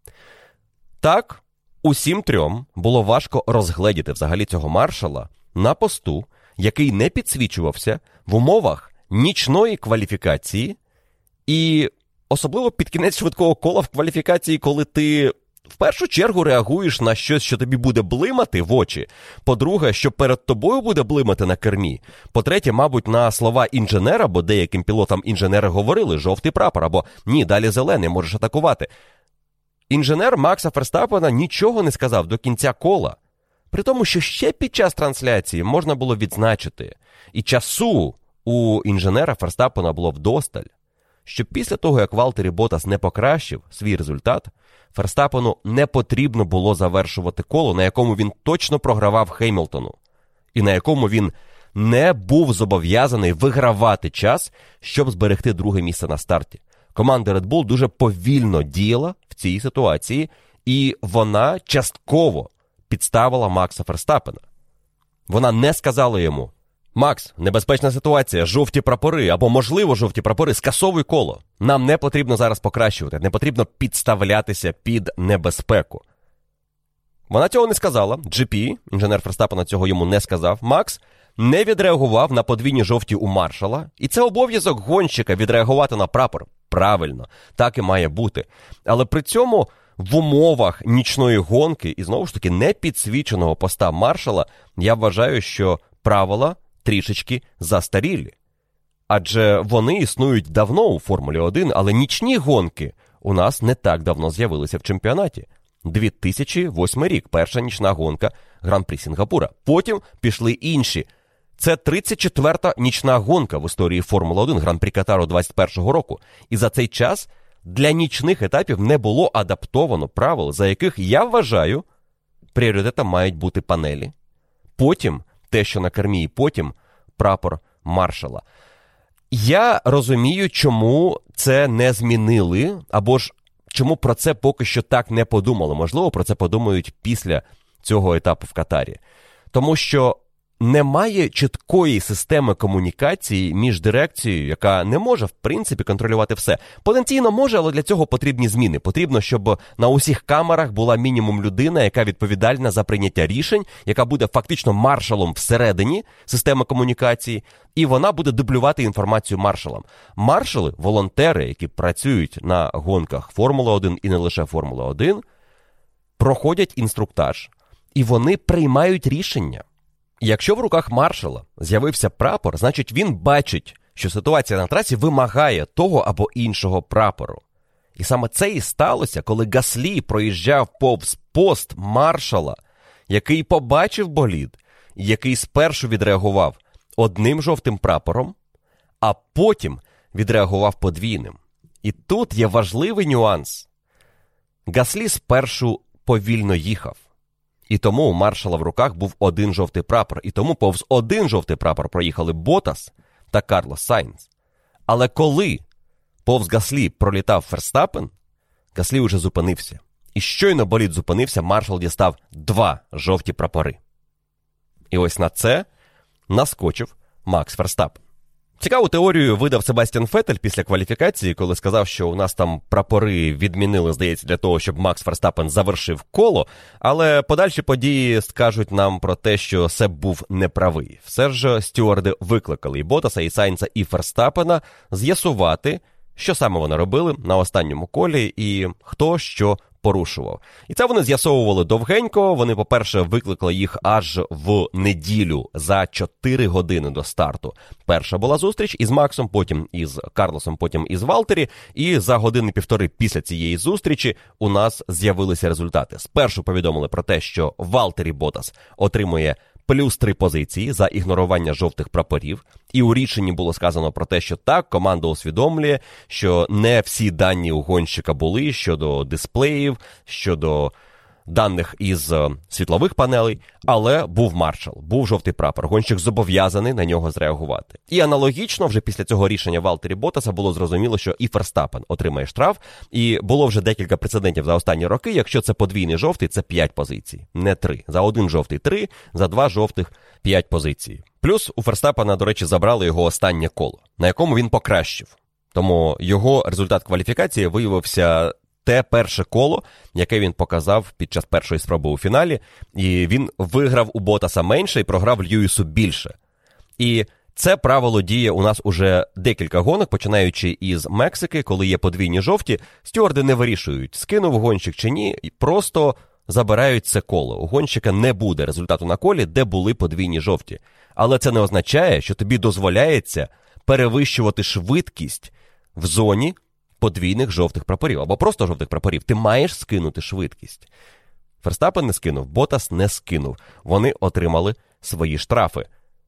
Так, усім трьом було важко розгледіти взагалі цього маршала на посту, який не підсвічувався в умовах нічної кваліфікації і особливо під кінець швидкого кола в кваліфікації, коли ти в першу чергу реагуєш на щось, що тобі буде блимати в очі. По-друге, що перед тобою буде блимати на кермі. По-третє, мабуть, на слова інженера, бо деяким пілотам інженери говорили «жовтий прапор» або «ні, далі зелений, можеш атакувати». Інженер Макса Ферстаппена нічого не сказав до кінця кола. При тому, що ще під час трансляції можна було відзначити, і часу у інженера Ферстаппена було вдосталь, що після того, як Валтері Боттас не покращив свій результат, Ферстаппену не потрібно було завершувати коло, на якому він точно програвав Хемілтону, і на якому він не був зобов'язаний вигравати час, щоб зберегти друге місце на старті. Команда Red Bull дуже повільно діяла в цій ситуації, і вона частково підставила Макса Ферстаппена. Вона не сказала йому: «Макс, небезпечна ситуація, жовті прапори, або, можливо, жовті прапори, скасовуй коло. Нам не потрібно зараз покращувати, не потрібно підставлятися під небезпеку». Вона цього не сказала. GP, інженер Ферстаппена, цього йому не сказав. Макс не відреагував на подвійні жовті у маршала. І це обов'язок гонщика відреагувати на прапор. Правильно, так і має бути. Але при цьому в умовах нічної гонки і, знову ж таки, непідсвіченого поста маршала, я вважаю, що правила трішечки застарілі. Адже вони існують давно у Формулі-1, але нічні гонки у нас не так давно з'явилися в чемпіонаті. 2008 рік, перша нічна гонка Гран-прі Сінгапура. Потім пішли інші Це 34-та нічна гонка в історії Формули-1 Гран-прі Катару 21-го року. І за цей час для нічних етапів не було адаптовано правил, за яких, я вважаю, пріоритетом мають бути панелі. Потім те, що на кермі, і потім прапор маршала. Я розумію, чому це не змінили, або ж чому про це поки що так не подумали. Можливо, про це подумають після цього етапу в Катарі. Тому що немає чіткої системи комунікації між дирекцією, яка не може, в принципі, контролювати все. Потенційно може, але для цього потрібні зміни. Потрібно, щоб на усіх камерах була мінімум людина, яка відповідальна за прийняття рішень, яка буде фактично маршалом всередині системи комунікації, і вона буде дублювати інформацію маршалам. Маршали, волонтери, які працюють на гонках Формула-1 і не лише Формула-1, проходять інструктаж, і вони приймають рішення. Якщо в руках маршала з'явився прапор, значить він бачить, що ситуація на трасі вимагає того або іншого прапору. І саме це і сталося, коли Гаслі проїжджав повз пост маршала, який побачив болід, і який спершу відреагував одним жовтим прапором, а потім відреагував подвійним. І тут є важливий нюанс. Гаслі спершу повільно їхав. І тому у маршала в руках був один жовтий прапор. І тому повз один жовтий прапор проїхали Ботас та Карлос Сайнц. Але коли повз Гаслі пролітав Ферстаппен, Гаслі уже зупинився. І щойно болід зупинився, маршал дістав 2 жовті прапори. І ось на це наскочив Макс Ферстаппен. Цікаву теорію видав Себастьян Феттель після кваліфікації, коли сказав, що у нас там прапори відмінили, здається, для того, щоб Макс Ферстаппен завершив коло, але подальші події скажуть нам про те, що Себ був неправий. Все ж стюарди викликали і Ботаса, і Сайнца, і Ферстаппена з'ясувати, що саме вони робили на останньому колі і хто що порушував. І це вони з'ясовували довгенько. Вони, по-перше, викликали їх аж в неділю за 4 години до старту. Перша була зустріч із Максом, потім із Карлосом, потім із Валтері. І за години-півтори після цієї зустрічі у нас з'явилися результати. Спершу повідомили про те, що Валтері Ботас отримує плюс 3 позиції за ігнорування жовтих прапорів. І у рішенні було сказано про те, що так, команда усвідомлює, що не всі дані у гонщика були щодо дисплеїв, щодо даних із світлових панелей, але був маршал, був жовтий прапор. Гонщик зобов'язаний на нього зреагувати. І аналогічно вже після цього рішення Валтері Ботаса було зрозуміло, що і Ферстаппен отримає штраф, і було вже декілька прецедентів за останні роки. Якщо це подвійний жовтий, це 5 позицій, не 3. За один жовтий 3, за 2 жовтих 5 позицій. Плюс у Ферстаппена, до речі, забрали його останнє коло, на якому він покращив. Тому його результат кваліфікації виявився те перше коло, яке він показав під час першої спроби у фіналі, і він виграв у Ботаса менше і програв Льюісу більше. І це правило діє у нас уже декілька гонок, починаючи із Мексики, коли є подвійні жовті, стюарди не вирішують, скинув гонщик чи ні, і просто забирають це коло. У гонщика не буде результату на колі, де були подвійні жовті. Але це не означає, що тобі дозволяється перевищувати швидкість в зоні подвійних жовтих прапорів, або просто жовтих прапорів. Ти маєш скинути швидкість. Ферстаппен не скинув, Ботас не скинув. Вони отримали свої штрафи.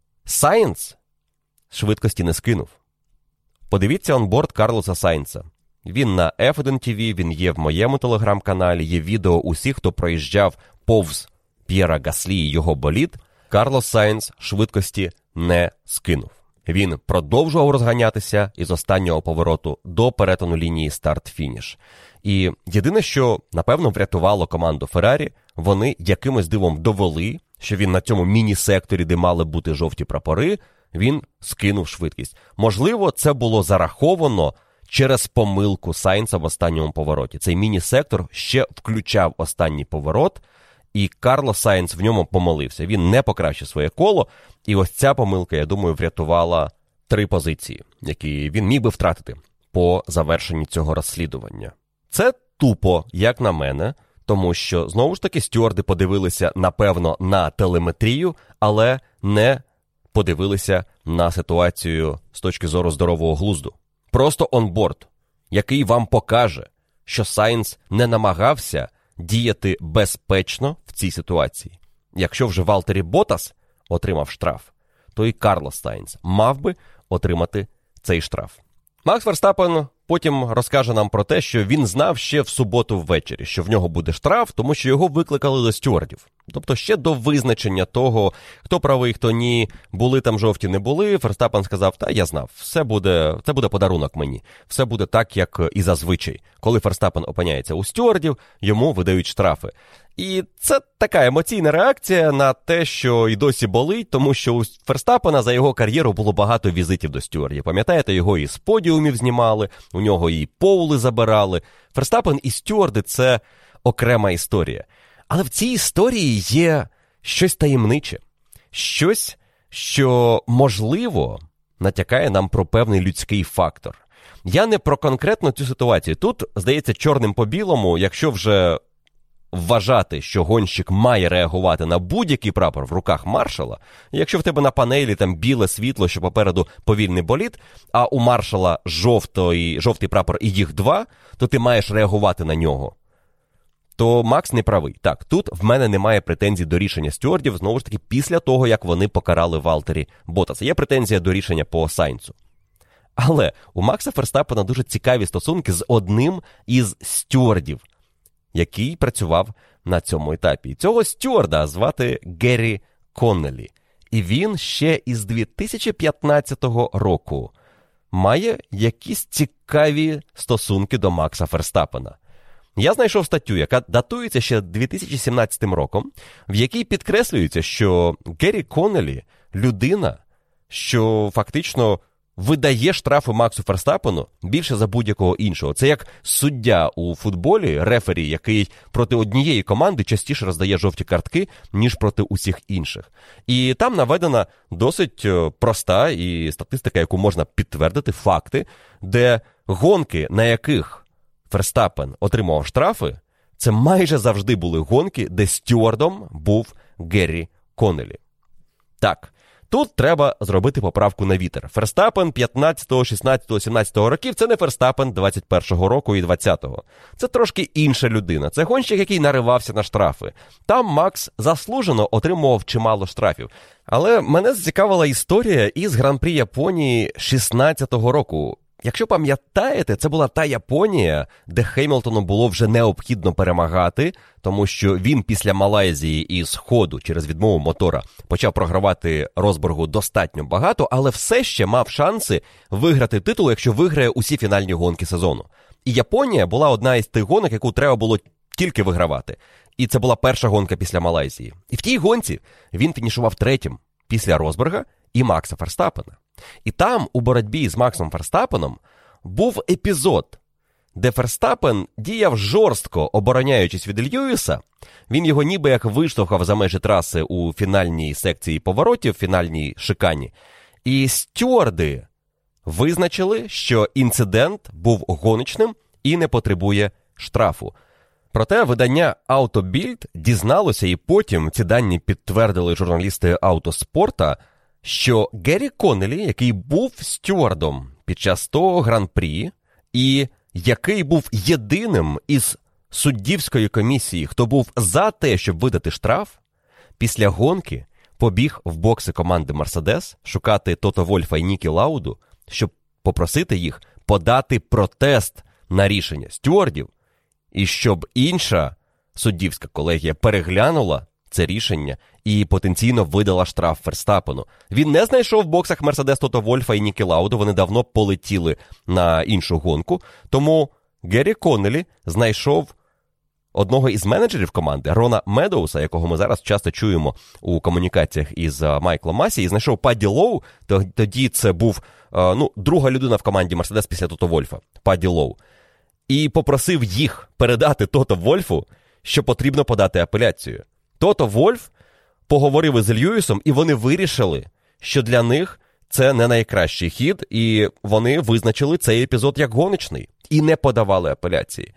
Сайнц швидкості не скинув. Подивіться онборд Карлоса Сайнца. Він на F1 TV, він є в моєму телеграм-каналі, є відео усіх, хто проїжджав повз П'єра Гаслі і його болід. Карлос Сайнц швидкості не скинув. Він продовжував розганятися із останнього повороту до перетину лінії старт-фініш. І єдине, що, напевно, врятувало команду Феррарі, вони якимось дивом довели, що він на цьому міні-секторі, де мали бути жовті прапори, він скинув швидкість. Можливо, це було зараховано через помилку Сайнца в останньому повороті. Цей міні-сектор ще включав останній поворот, і Карлос Сайнц в ньому помилився. Він не покращив своє коло, і ось ця помилка, я думаю, врятувала 3 позиції, які він міг би втратити по завершенні цього розслідування. Це тупо, як на мене, тому що, знову ж таки, стюарди подивилися, напевно, на телеметрію, але не подивилися на ситуацію з точки зору здорового глузду. Просто онборд, який вам покаже, що Сайнц не намагався діяти безпечно в цій ситуації. Якщо вже Валтері Ботас отримав штраф, то і Карлос Сайнц мав би отримати цей штраф. Макс Верстаппен потім розкаже нам про те, що він знав ще в суботу ввечері, що в нього буде штраф, тому що його викликали до стюардів. Тобто ще до визначення того, хто правий, хто ні, були там жовті, не були, Верстаппен сказав, та я знав, це буде подарунок мені, все буде так, як і зазвичай. Коли Верстаппен опиняється у стюардів, йому видають штрафи. І це така емоційна реакція на те, що і досі болить, тому що у Верстаппена за його кар'єру було багато візитів до стюардів. Пам'ятаєте, його і з подіумів знімали, у нього і поули забирали. Верстаппен і стюарди – це окрема історія. Але в цій історії є щось таємниче. Щось, що, можливо, натякає нам про певний людський фактор. Я не про конкретно цю ситуацію. Тут, здається, чорним по білому, якщо вже вважати, що гонщик має реагувати на будь-який прапор в руках маршала, якщо в тебе на панелі там біле світло, що попереду повільний болід, а у маршала жовтий прапор і їх два, то ти маєш реагувати на нього. То Макс не правий. Так, тут в мене немає претензій до рішення стюардів, знову ж таки, після того, як вони покарали Валтері Ботаса. Є претензія до рішення по Сайнцу. Але у Макса Верстаппена дуже цікаві стосунки з одним із стюардів, який працював на цьому етапі. І цього стюарда звати Геррі Коннелі. І він ще із 2015 року має якісь цікаві стосунки до Макса Верстаппена. Я знайшов статтю, яка датується ще 2017 роком, в якій підкреслюється, що Геррі Коннелі – людина, що фактично видає штрафи Максу Верстаппену більше за будь-якого іншого. Це як суддя у футболі, рефері, який проти однієї команди частіше роздає жовті картки, ніж проти усіх інших. І там наведена досить проста і статистика, яку можна підтвердити, факти, де гонки, на яких Верстаппен отримав штрафи, це майже завжди були гонки, де стюардом був Геррі Коннелі. Так, тут треба зробити поправку на вітер. Верстаппен 15, 16, 17 років – це не Верстаппен 21-го року і 20-го. Це трошки інша людина. Це гонщик, який наривався на штрафи. Там Макс заслужено отримував чимало штрафів. Але мене зацікавила історія із Гран-прі Японії 16-го року. Якщо пам'ятаєте, це була та Японія, де Хемілтону було вже необхідно перемагати, тому що він після Малайзії і Сходу через відмову мотора почав програвати Росбергу достатньо багато, але все ще мав шанси виграти титул, якщо виграє усі фінальні гонки сезону. І Японія була одна із тих гонок, яку треба було тільки вигравати. І це була перша гонка після Малайзії. І в тій гонці він фінішував третім після Росберга і Макса Верстаппена. І там, у боротьбі з Максом Верстаппеном, був епізод, де Верстаппен діяв жорстко, обороняючись від Льюіса. Він його ніби як виштовхав за межі траси у фінальній секції поворотів, фінальній шикані. І стюарди визначили, що інцидент був гоночним і не потребує штрафу. Проте видання «Автобільд» дізналося, і потім ці дані підтвердили журналісти «Автоспорта», що Геррі Коннелі, який був стюардом під час того гран-прі, і який був єдиним із суддівської комісії, хто був за те, щоб видати штраф, після гонки побіг в бокси команди «Мерседес» шукати Тото Вольфа і Нікі Лауду, щоб попросити їх подати протест на рішення стюардів, і щоб інша суддівська колегія переглянула це рішення і потенційно видала штраф Верстаппену. Він не знайшов в боксах Мерседес Тото Вольфа і Нікі Лауду, вони давно полетіли на іншу гонку, тому Геррі Коннелі знайшов одного із менеджерів команди, Рона Медоуса, якого ми зараз часто чуємо у комунікаціях із Майклом Масі, і знайшов Падді Лоу, тоді це був друга людина в команді Мерседес після Тото Вольфа, Падді Лоу, і попросив їх передати Тото Вольфу, що потрібно подати апеляцію. Тото Вольф поговорив із Льюісом, і вони вирішили, що для них це не найкращий хід, і вони визначили цей епізод як гоночний, і не подавали апеляції.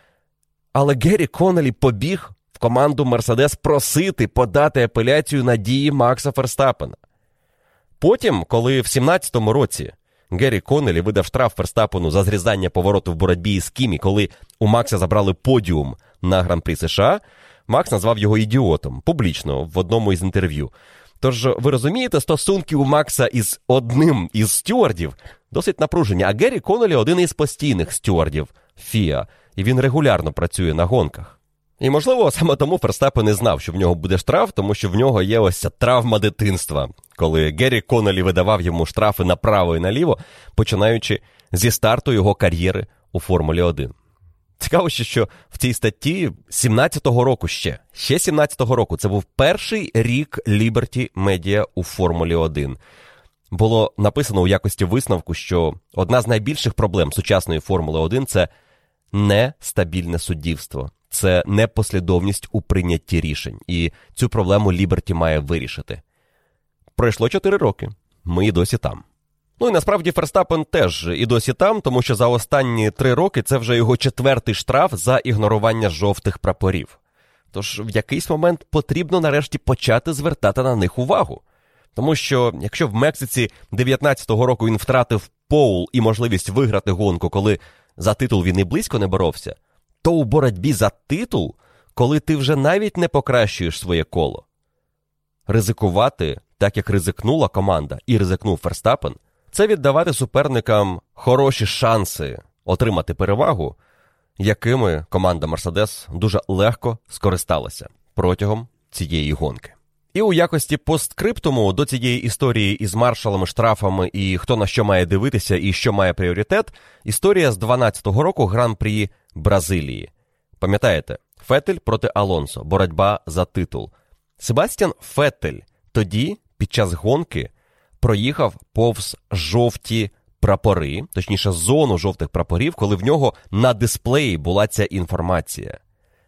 Але Геррі Коннелі побіг в команду Мерседес просити подати апеляцію на дії Макса Верстаппена. Потім, коли в 17-му році Геррі Коннелі видав штраф Верстаппену за зрізання повороту в боротьбі з Кімі, коли у Макса забрали подіум на Гран-прі США, Макс назвав його ідіотом, публічно, в одному із інтерв'ю. Тож, ви розумієте, стосунки у Макса із одним із стюардів досить напружені, а Геррі Коннолі один із постійних стюардів FIA, і він регулярно працює на гонках. І, можливо, саме тому Ферстапен не знав, що в нього буде штраф, тому що в нього є ось ця травма дитинства, коли Геррі Коннолі видавав йому штрафи направо і наліво, починаючи зі старту його кар'єри у Формулі 1. Цікаво, що в цій статті 17-го року ще 17-го року, це був перший рік Liberty Media у Формулі 1. Було написано у якості висновку, що одна з найбільших проблем сучасної Формули 1 – це нестабільне суддівство. Це непослідовність у прийнятті рішень. І цю проблему Liberty має вирішити. Пройшло 4 роки. Ми і досі там. Ну і насправді Ферстапен теж і досі там, тому що за останні 3 роки це вже його 4-й штраф за ігнорування жовтих прапорів. Тож в якийсь момент потрібно нарешті почати звертати на них увагу. Тому що якщо в Мексиці 19-го року він втратив поул і можливість виграти гонку, коли за титул він і близько не боровся, то у боротьбі за титул, коли ти вже навіть не покращуєш своє коло, ризикувати, так як ризикнула команда і ризикнув Ферстапен, це віддавати суперникам хороші шанси отримати перевагу, якими команда Мерседес дуже легко скористалася протягом цієї гонки. І у якості постскриптуму до цієї історії із маршалами, штрафами і хто на що має дивитися і що має пріоритет, історія з 12-го року Гран-прі Бразилії. Пам'ятаєте? Феттель проти Алонсо, боротьба за титул. Себастьян Феттель тоді, під час гонки, проїхав повз жовті прапори, точніше зону жовтих прапорів, коли в нього на дисплеї була ця інформація.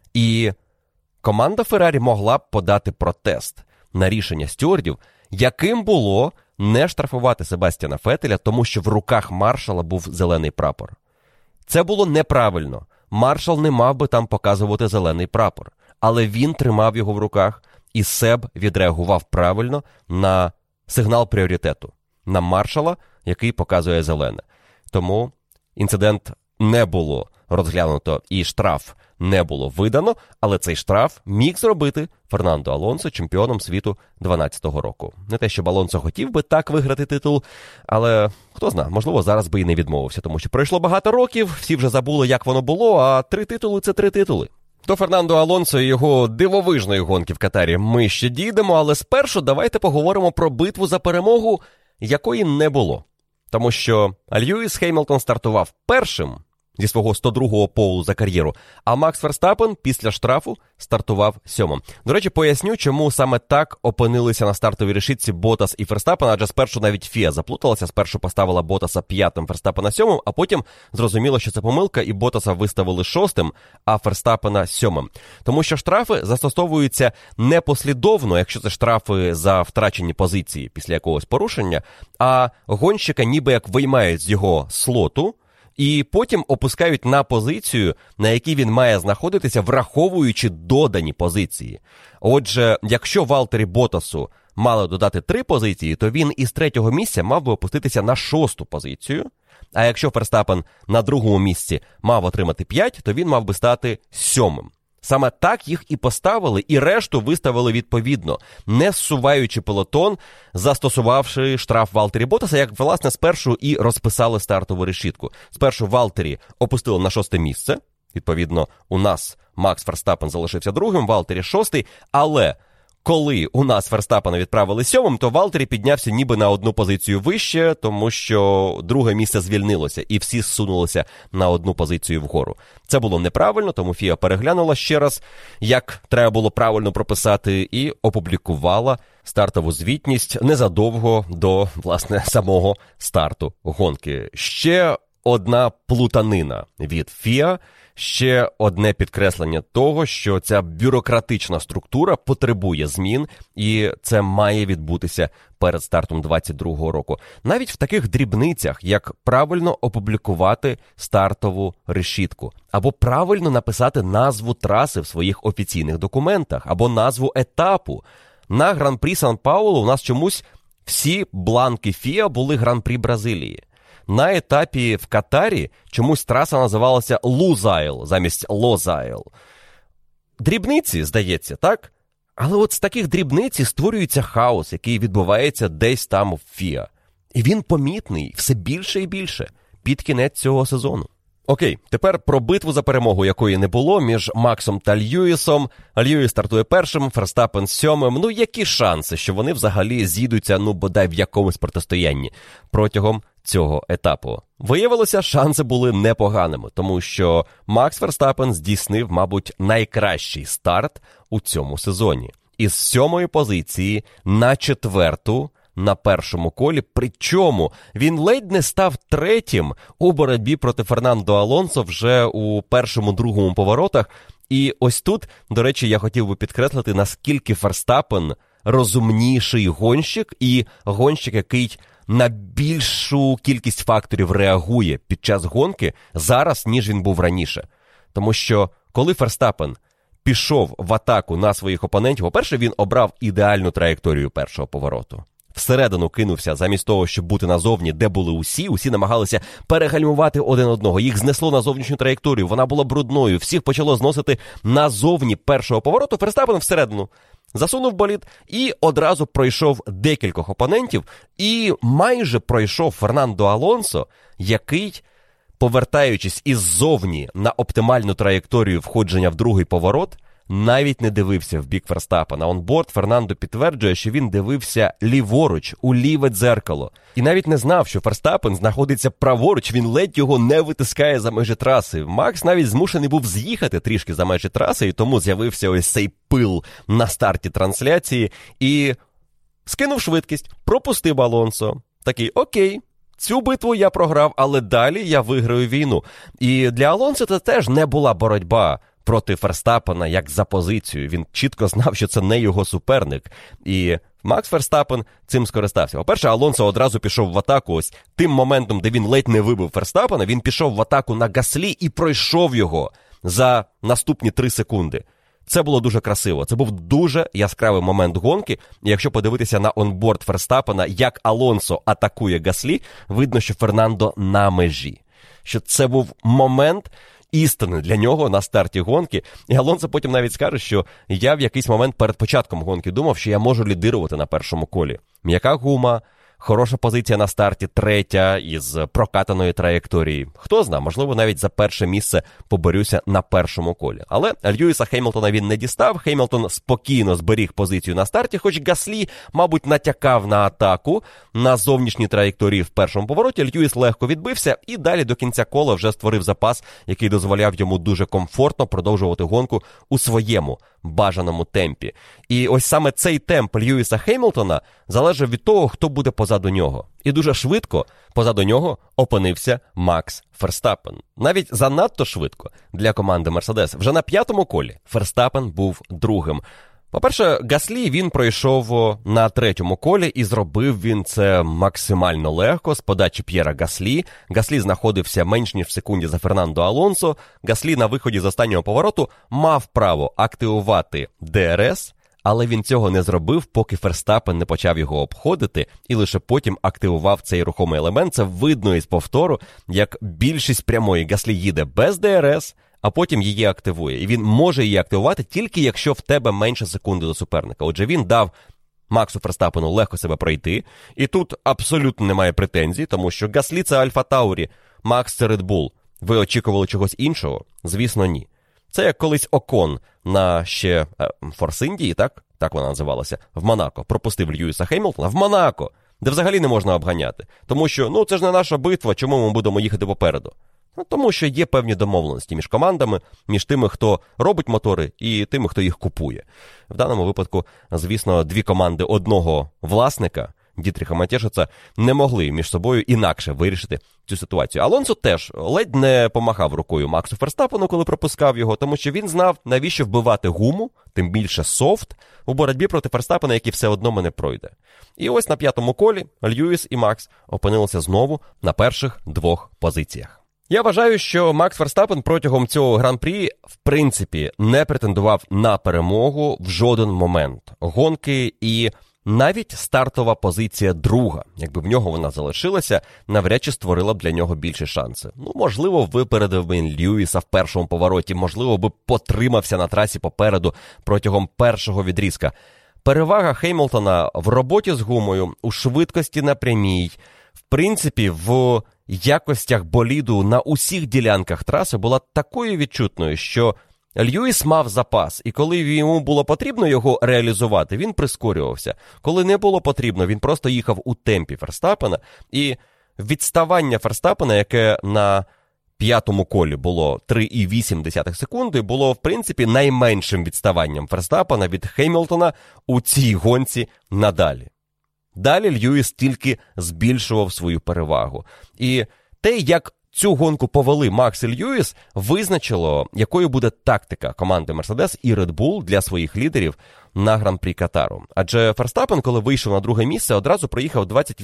І команда Феррарі могла б подати протест на рішення стюардів, яким було не штрафувати Себастьяна Феттеля, тому що в руках маршала був зелений прапор. Це було неправильно. Маршал не мав би там показувати зелений прапор, але він тримав його в руках, і Себ відреагував правильно на сигнал пріоритету, на маршала, який показує зелене. Тому інцидент не було розглянуто і штраф не було видано, але цей штраф міг зробити Фернандо Алонсо чемпіоном світу 12-го року. Не те, щоб Алонсо хотів би так виграти титул, але хто знає, можливо, зараз би і не відмовився, тому що пройшло багато років, всі вже забули, як воно було, а 3 титули – це 3 титули. До Фернандо Алонсо і його дивовижної гонки в Катарі ми ще дійдемо, але спершу давайте поговоримо про битву за перемогу, якої не було. Тому що Льюіс Хеймлтон стартував першим зі свого 102-го полу за кар'єру, а Макс Ферстапен після штрафу стартував 7-м. До речі, поясню, чому саме так опинилися на стартовій решітці Ботас і Ферстапен, адже спершу навіть ФІА заплуталася, спершу поставила Ботаса 5-м, Ферстапена 7-м, а потім зрозуміло, що це помилка, і Ботаса виставили 6-м, а Ферстапена 7-м. Тому що штрафи застосовуються непослідовно, якщо це штрафи за втрачені позиції після якогось порушення, а гонщика ніби як виймають з його слоту, і потім опускають на позицію, на якій він має знаходитися, враховуючи додані позиції. Отже, якщо Валтері Ботасу мали додати 3 позиції, то він із 3-го місця мав би опуститися на 6-ту позицію. А якщо Ферстапен на 2-му місці мав отримати 5, то він мав би стати 7-м. Саме так їх і поставили, і решту виставили відповідно, не зсуваючи пелотон, застосувавши штраф Валтері Ботаса, як, власне, спершу і розписали стартову решітку. Спершу Валтері опустили на 6-те місце, відповідно, у нас Макс Ферстапен залишився 2-м, Валтері 6-й, але коли у нас Ферстапена відправили 7-м, то Валтері піднявся ніби на 1 позицію вище, тому що 2-ге місце звільнилося, і всі зсунулися на 1 позицію вгору. Це було неправильно, тому ФІА переглянула ще раз, як треба було правильно прописати, і опублікувала стартову звітність незадовго до, власне, самого старту гонки. Ще одна плутанина від ФІА, ще одне підкреслення того, що ця бюрократична структура потребує змін, і це має відбутися перед стартом 22-го року. Навіть в таких дрібницях, як правильно опублікувати стартову решітку, або правильно написати назву траси в своїх офіційних документах, або назву етапу. На Гран-прі Сан-Паулу у нас чомусь всі бланки ФІА були Гран-прі Бразилії. На етапі в Катарі чомусь траса називалася Лузайл замість Лозайл. Дрібниці, здається, так? Але от з таких дрібниць створюється хаос, який відбувається десь там в ФІА. І він помітний все більше і більше під кінець цього сезону. Окей, тепер про битву за перемогу, якої не було між Максом та Льюісом. Льюіс стартує першим, Ферстапен сьомим. Ну, які шанси, що вони взагалі зійдуться, бодай в якомусь протистоянні протягом цього етапу? Виявилося, шанси були непоганими, тому що Макс Ферстапен здійснив, мабуть, найкращий старт у цьому сезоні. Із 7-ї позиції на 4-ту на першому колі, причому він ледь не став третім у боротьбі проти Фернандо Алонсо вже у першому-другому поворотах. І ось тут, до речі, я хотів би підкреслити, наскільки Ферстапен розумніший гонщик і гонщик, який на більшу кількість факторів реагує під час гонки зараз, ніж він був раніше. Тому що, коли Ферстапен пішов в атаку на своїх опонентів, по-перше, він обрав ідеальну траєкторію першого повороту. Всередину кинувся, замість того, щоб бути назовні, де були усі намагалися перегальмувати один одного. Їх знесло на зовнішню траєкторію, вона була брудною, всіх почало зносити назовні першого повороту, Ферстапен всередину. Засунув болід і одразу пройшов декількох опонентів, і майже пройшов Фернандо Алонсо, який, повертаючись іззовні на оптимальну траєкторію входження в другий поворот, навіть не дивився в бік Ферстапена. Онборд Фернандо підтверджує, що він дивився ліворуч, у ліве дзеркало. І навіть не знав, що Ферстапен знаходиться праворуч, він ледь його не витискає за межі траси. Макс навіть змушений був з'їхати трішки за межі траси, і тому з'явився ось цей пил на старті трансляції. І скинув швидкість, пропустив Алонсо. Такий, окей, цю битву я програв, але далі я виграю війну. І для Алонсо це теж не була боротьба проти Ферстапена як за позицію. Він чітко знав, що це не його суперник. І Макс Ферстапен цим скористався. По-перше, Алонсо одразу пішов в атаку. Ось тим моментом, де він ледь не вибив Ферстапена, він пішов в атаку на Гаслі і пройшов його за наступні 3 секунди. Це було дуже красиво. Це був дуже яскравий момент гонки. І якщо подивитися на онборд Ферстапена, як Алонсо атакує Гаслі, видно, що Фернандо на межі. Що це був момент істини для нього на старті гонки. І Алонсо потім навіть скаже, що я в якийсь момент перед початком гонки думав, що я можу лідирувати на першому колі. М'яка гума, хороша позиція на старті, третя із прокатаної траєкторії. Хто знає, можливо, навіть за перше місце поборюся на першому колі. Але Льюіса Хемілтона він не дістав. Хемілтон спокійно зберіг позицію на старті, хоч Гаслі, мабуть, натякав на атаку на зовнішній траєкторії в першому повороті. Льюіс легко відбився і далі до кінця кола вже створив запас, який дозволяв йому дуже комфортно продовжувати гонку у своєму бажаному темпі. І ось саме цей темп Льюіса Хемілтона залежав від того, хто буде позаду нього. І дуже швидко позаду нього опинився Макс Ферстапен. Навіть занадто швидко для команди Мерседес. Вже на 5-му колі Ферстапен був другим. По-перше, Гаслі він пройшов на 3-му колі, і зробив він це максимально легко з подачі П'єра Гаслі. Гаслі знаходився менш ніж в секунді за Фернандо Алонсо. Гаслі на виході з останнього повороту мав право активувати ДРС, але він цього не зробив, поки Ферстапен не почав його обходити, і лише потім активував цей рухомий елемент. Це видно із повтору, як більшість прямої Гаслі їде без ДРС, а потім її активує. І він може її активувати тільки якщо в тебе менше секунди до суперника. Отже, він дав Максу Ферстапену легко себе пройти. І тут абсолютно немає претензій, тому що Гаслі – це Альфа Таурі, Макс – це Red Bull. Ви очікували чогось іншого? Звісно, ні. Це як колись Окон на ще Форс Індії, так? Так вона називалася, в Монако. Пропустив Льюіса Хемілтона в Монако, де взагалі не можна обганяти. Тому що, це ж не наша битва, чому ми будемо їхати попереду? Тому що є певні домовленості між командами, між тими, хто робить мотори, і тими, хто їх купує. В даному випадку, звісно, дві команди одного власника, Дітріха Матєшица, не могли між собою інакше вирішити цю ситуацію. Алонсо теж ледь не помахав рукою Максу Ферстапену, коли пропускав його, тому що він знав, навіщо вбивати гуму, тим більше софт, у боротьбі проти Ферстапена, який все одно мене пройде. І ось на 5-му колі Льюіс і Макс опинилися знову на перших 2 позиціях. Я вважаю, що Макс Ферстапен протягом цього гран-прі, в принципі, не претендував на перемогу в жоден момент гонки і Навіть стартова позиція друга, якби в нього вона залишилася, навряд чи створила б для нього більші шанси. Можливо, випередив він Льюіса в першому повороті, можливо, би потримався на трасі попереду протягом першого відрізка. Перевага Хеймлтона в роботі з гумою, у швидкості на прямій, в принципі, в якостях боліду на усіх ділянках траси була такою відчутною, що Льюіс мав запас, і коли йому було потрібно його реалізувати, він прискорювався. Коли не було потрібно, він просто їхав у темпі Ферстаппена, і відставання Ферстаппена, яке на п'ятому колі було 3,8 секунди, було, в принципі, найменшим відставанням Ферстаппена від Хеймлтона у цій гонці надалі. Далі Льюіс тільки збільшував свою перевагу. І те, як цю гонку повели Макс і Льюіс, визначило, якою буде тактика команди Mercedes і Red Bull для своїх лідерів на Гран-прі Катару. Адже Ферстаппен, коли вийшов на друге місце, одразу проїхав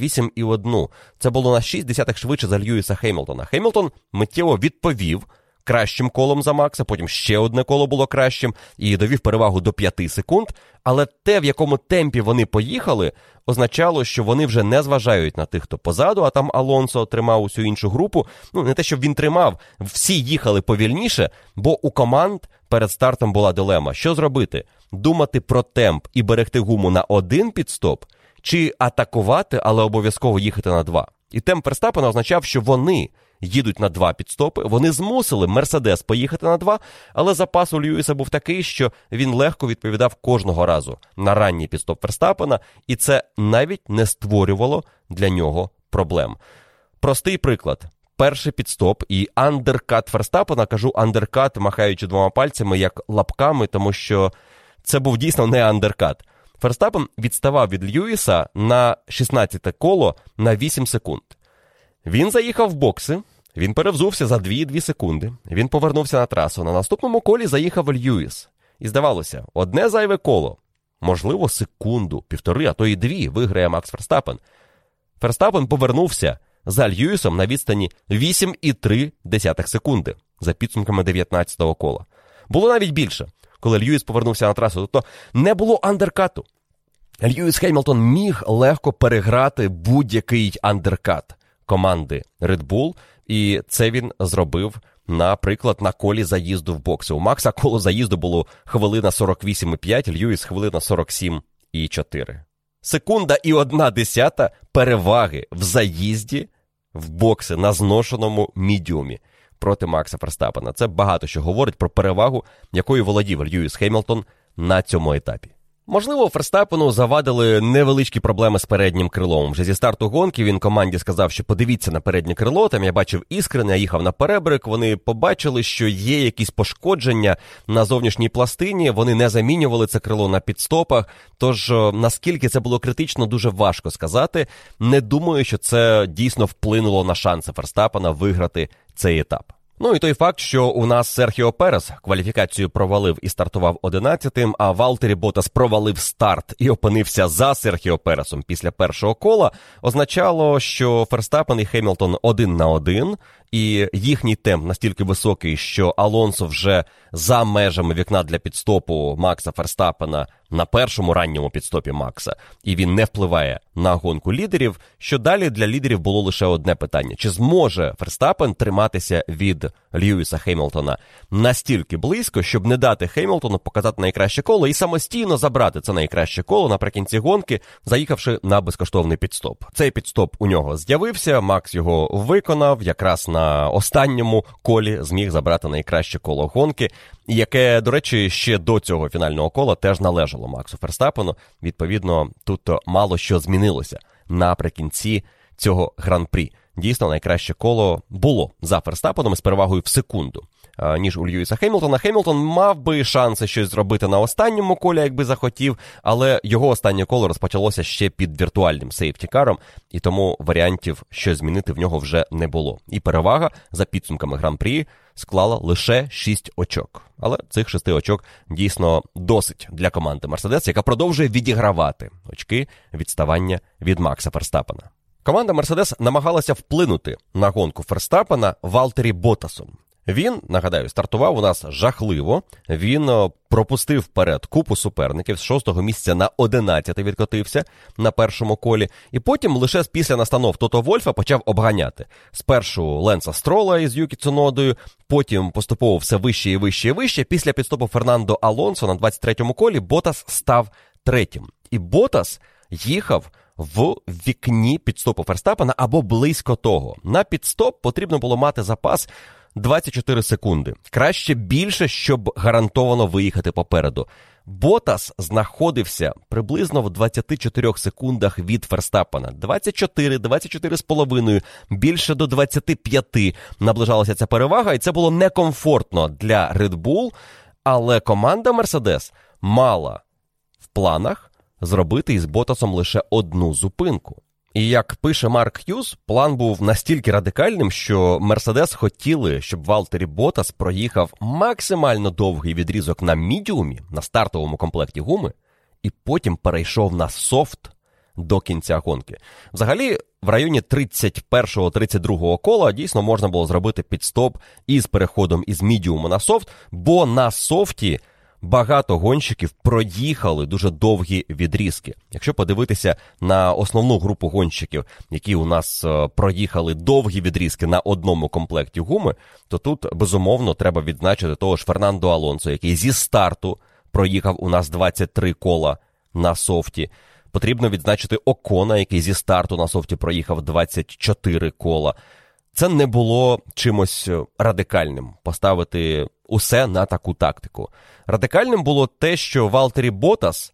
28,1. Це було на 0,6 швидше за Льюіса Хеймлтона. Хеймлтон миттєво відповів кращим колом за Макса, потім ще одне коло було кращим і довів перевагу до 5 секунд. Але те, в якому темпі вони поїхали, означало, що вони вже не зважають на тих, хто позаду, а там Алонсо тримав усю іншу групу. Не те, щоб він тримав, всі їхали повільніше, бо у команд перед стартом була дилема. Що зробити? Думати про темп і берегти гуму на один підстоп, чи атакувати, але обов'язково їхати на 2? І темп Ферстаппена означав, що вони їдуть на 2 підстопи, вони змусили Мерседес поїхати на 2, але запас у Льюіса був такий, що він легко відповідав кожного разу на ранній підстоп Ферстаппена, і це навіть не створювало для нього проблем. Простий приклад. Перший підстоп і андеркат Ферстаппена, кажу андеркат, махаючи двома пальцями, як лапками, тому що це був дійсно не андеркат. Ферстаппен відставав від Льюіса на 16-те коло на 8 секунд. Він заїхав в бокси, він перевзувся за 2,2 секунди, він повернувся на трасу. На наступному колі заїхав Льюіс. І здавалося, одне зайве коло, можливо, секунду, півтори, а то і 2 виграє Макс Ферстаппен. Ферстаппен повернувся за Льюісом на відстані 8,3 секунди за підсумками 19-го кола. Було навіть більше, коли Льюіс повернувся на трасу, тобто не було андеркату. Льюіс Хеймлтон міг легко переграти будь-який андеркат команди Red Bull, і це він зробив, наприклад, на колі заїзду в бокси. У Макса коло заїзду було хвилина 48,5, Льюіс хвилина 47,4. Секунда і 1/10 переваги в заїзді в бокси на зношеному мідіумі проти Макса Ферстаппена. Це багато що говорить про перевагу, якою володів Льюіс Хеймлтон на цьому етапі. Можливо, Ферстаппену завадили невеличкі проблеми з переднім крилом. Вже зі старту гонки він команді сказав, що подивіться на переднє крило, там я бачив іскри, я їхав на перебрик, вони побачили, що є якісь пошкодження на зовнішній пластині, вони не замінювали це крило на підстопах, тож наскільки це було критично, дуже важко сказати. Не думаю, що це дійсно вплинуло на шанси Ферстаппена виграти цей етап. І той факт, що у нас Серхіо Перес кваліфікацію провалив і стартував 11-тим, а Валтері Ботас провалив старт і опинився за Серхіо Пересом після першого кола, означало, що Ферстаппен і Хеймлтон 1 на 1, і їхній темп настільки високий, що Алонсо вже за межами вікна для підстопу Макса Ферстаппена на першому ранньому підстопі Макса, і він не впливає на гонку лідерів, що далі для лідерів було лише одне питання. Чи зможе Ферстаппен триматися від Льюіса Хеймлтона настільки близько, щоб не дати Хеймлтону показати найкраще коло і самостійно забрати це найкраще коло наприкінці гонки, заїхавши на безкоштовний підстоп. Цей підстоп у нього з'явився, Макс його виконав, якраз на останньому колі зміг забрати найкраще коло гонки, яке, до речі, ще до цього фінального кола теж належало Максу Ферстаппену. Відповідно, тут мало що змінилося наприкінці цього гран-прі. Дійсно, найкраще коло було за Ферстаппеном з перевагою в секунду, ніж у Льюіса Хеймлтона. Хеймлтон мав би шанси щось зробити на останньому колі, якби захотів, але його останнє коло розпочалося ще під віртуальним сейфтікаром, і тому варіантів щось змінити в нього вже не було. І перевага за підсумками гран-прі склала лише 6 очок. Але цих 6 очок дійсно досить для команди Mercedes, яка продовжує відігравати очки відставання від Макса Ферстаппена. Команда Mercedes намагалася вплинути на гонку Ферстаппена Валтері Ботасом. Він, нагадаю, стартував у нас жахливо, він пропустив вперед купу суперників, з 6-го місця на 11-те відкотився на першому колі, і потім лише після настанов Тото Вольфа почав обганяти. Спершу Ленса Строла із Юкі Цунодою, потім поступово все вище і вище і вище. Після підстопу Фернандо Алонсо на 23-му колі Ботас став третім. І Ботас їхав в вікні підстопу Ферстапена або близько того. На підстоп потрібно було мати запас 24 секунди. Краще більше, щоб гарантовано виїхати попереду. Ботас знаходився приблизно в 24 секундах від Ферстапена. 24, 24,5, більше до 25 наближалася ця перевага, і це було некомфортно для Red Bull, але команда Mercedes мала в планах зробити із Ботасом лише одну зупинку. І як пише Марк Х'юз, план був настільки радикальним, що Мерседес хотіли, щоб Валтері Ботас проїхав максимально довгий відрізок на мідіумі, на стартовому комплекті гуми, і потім перейшов на софт до кінця гонки. Взагалі, в районі 31-32 кола дійсно можна було зробити підстоп із переходом із мідіуму на софт, бо на софті багато гонщиків проїхали дуже довгі відрізки. Якщо подивитися на основну групу гонщиків, які у нас проїхали довгі відрізки на одному комплекті гуми, то тут, безумовно, треба відзначити того ж Фернандо Алонсо, який зі старту проїхав у нас 23 кола на софті. Потрібно відзначити Окона, який зі старту на софті проїхав 24 кола. Це не було чимось радикальним – поставити усе на таку тактику. Радикальним було те, що Валтері Ботас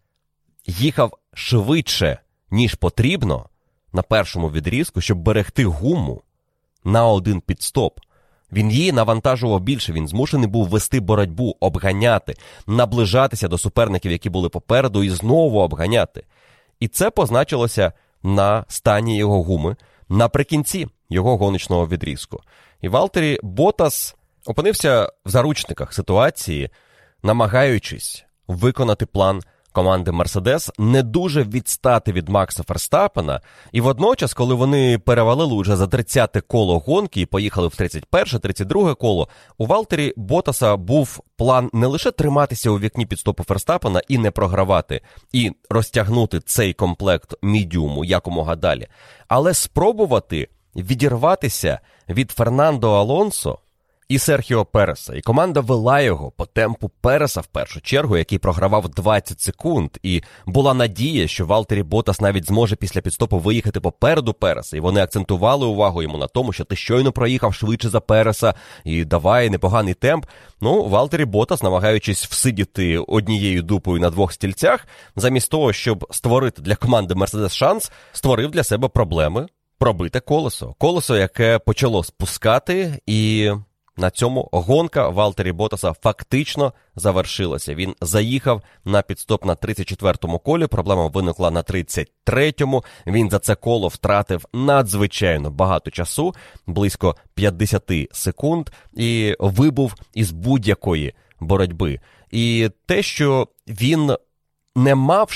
їхав швидше, ніж потрібно на першому відрізку, щоб берегти гуму на один підстоп. Він її навантажував більше, він змушений був вести боротьбу, обганяти, наближатися до суперників, які були попереду, і знову обганяти. І це позначилося на стані його гуми наприкінці його гоночного відрізку. І Валтері Ботас опинився в заручниках ситуації, намагаючись виконати план команди Мерседес, не дуже відстати від Макса Ферстапена, і водночас, коли вони перевалили уже за 30-те коло гонки і поїхали в 31-те, 32-те коло, у Валтері Ботаса був план не лише триматися у вікні підстопу Ферстапена і не програвати, і розтягнути цей комплект мідіуму якомога далі, але спробувати відірватися від Фернандо Алонсо і Серхіо Переса. І команда вела його по темпу Переса в першу чергу, який програвав 20 секунд. І була надія, що Валтері Ботас навіть зможе після підстопу виїхати попереду Переса. І вони акцентували увагу йому на тому, що ти щойно проїхав швидше за Переса і давай непоганий темп. Ну, Валтері Ботас, намагаючись всидіти однією дупою на двох стільцях, замість того, щоб створити для команди Мерседес шанс, створив для себе проблеми пробите колесо. Колесо, яке почало спускати, і на цьому гонка Валтері Ботаса фактично завершилася. Він заїхав на підстоп на 34-му колі, проблема виникла на 33-му. Він за це коло втратив надзвичайно багато часу, близько 50 секунд, і вибув із будь-якої боротьби. І те, що він не мав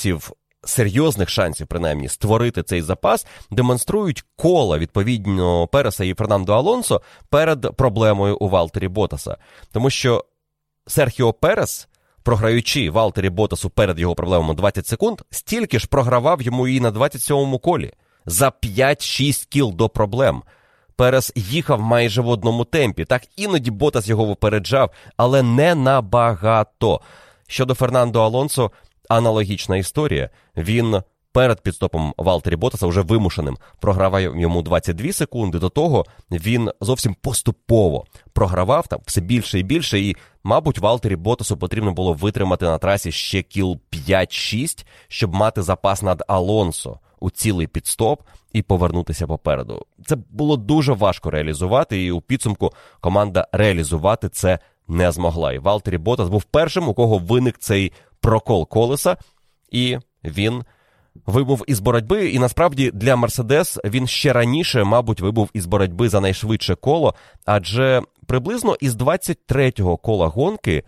серйозних шансів, принаймні, створити цей запас, демонструють кола, відповідно, Переса і Фернандо Алонсо перед проблемою у Валтері Ботаса. Тому що Серхіо Перес, програючи Валтері Ботасу перед його проблемами 20 секунд, стільки ж програвав йому і на 27-му колі. За 5-6 кіл до проблем. Перес їхав майже в одному темпі. Так, іноді Ботас його випереджав, але не набагато. Щодо Фернандо Алонсо, аналогічна історія. Він перед підстопом Валтері Ботаса вже вимушеним програвав йому 22 секунди. До того він зовсім поступово програвав там все більше і більше. І, мабуть, Валтері Ботасу потрібно було витримати на трасі ще кіл 5-6, щоб мати запас над Алонсо у цілий підстоп і повернутися попереду. Це було дуже важко реалізувати, і у підсумку команда реалізувати це не змогла. І Валтері Ботас був першим, у кого виник цей прокол колеса, і він вибув із боротьби. І насправді для Мерседес він ще раніше, мабуть, вибув із боротьби за найшвидше коло, адже приблизно із 23-го кола гонки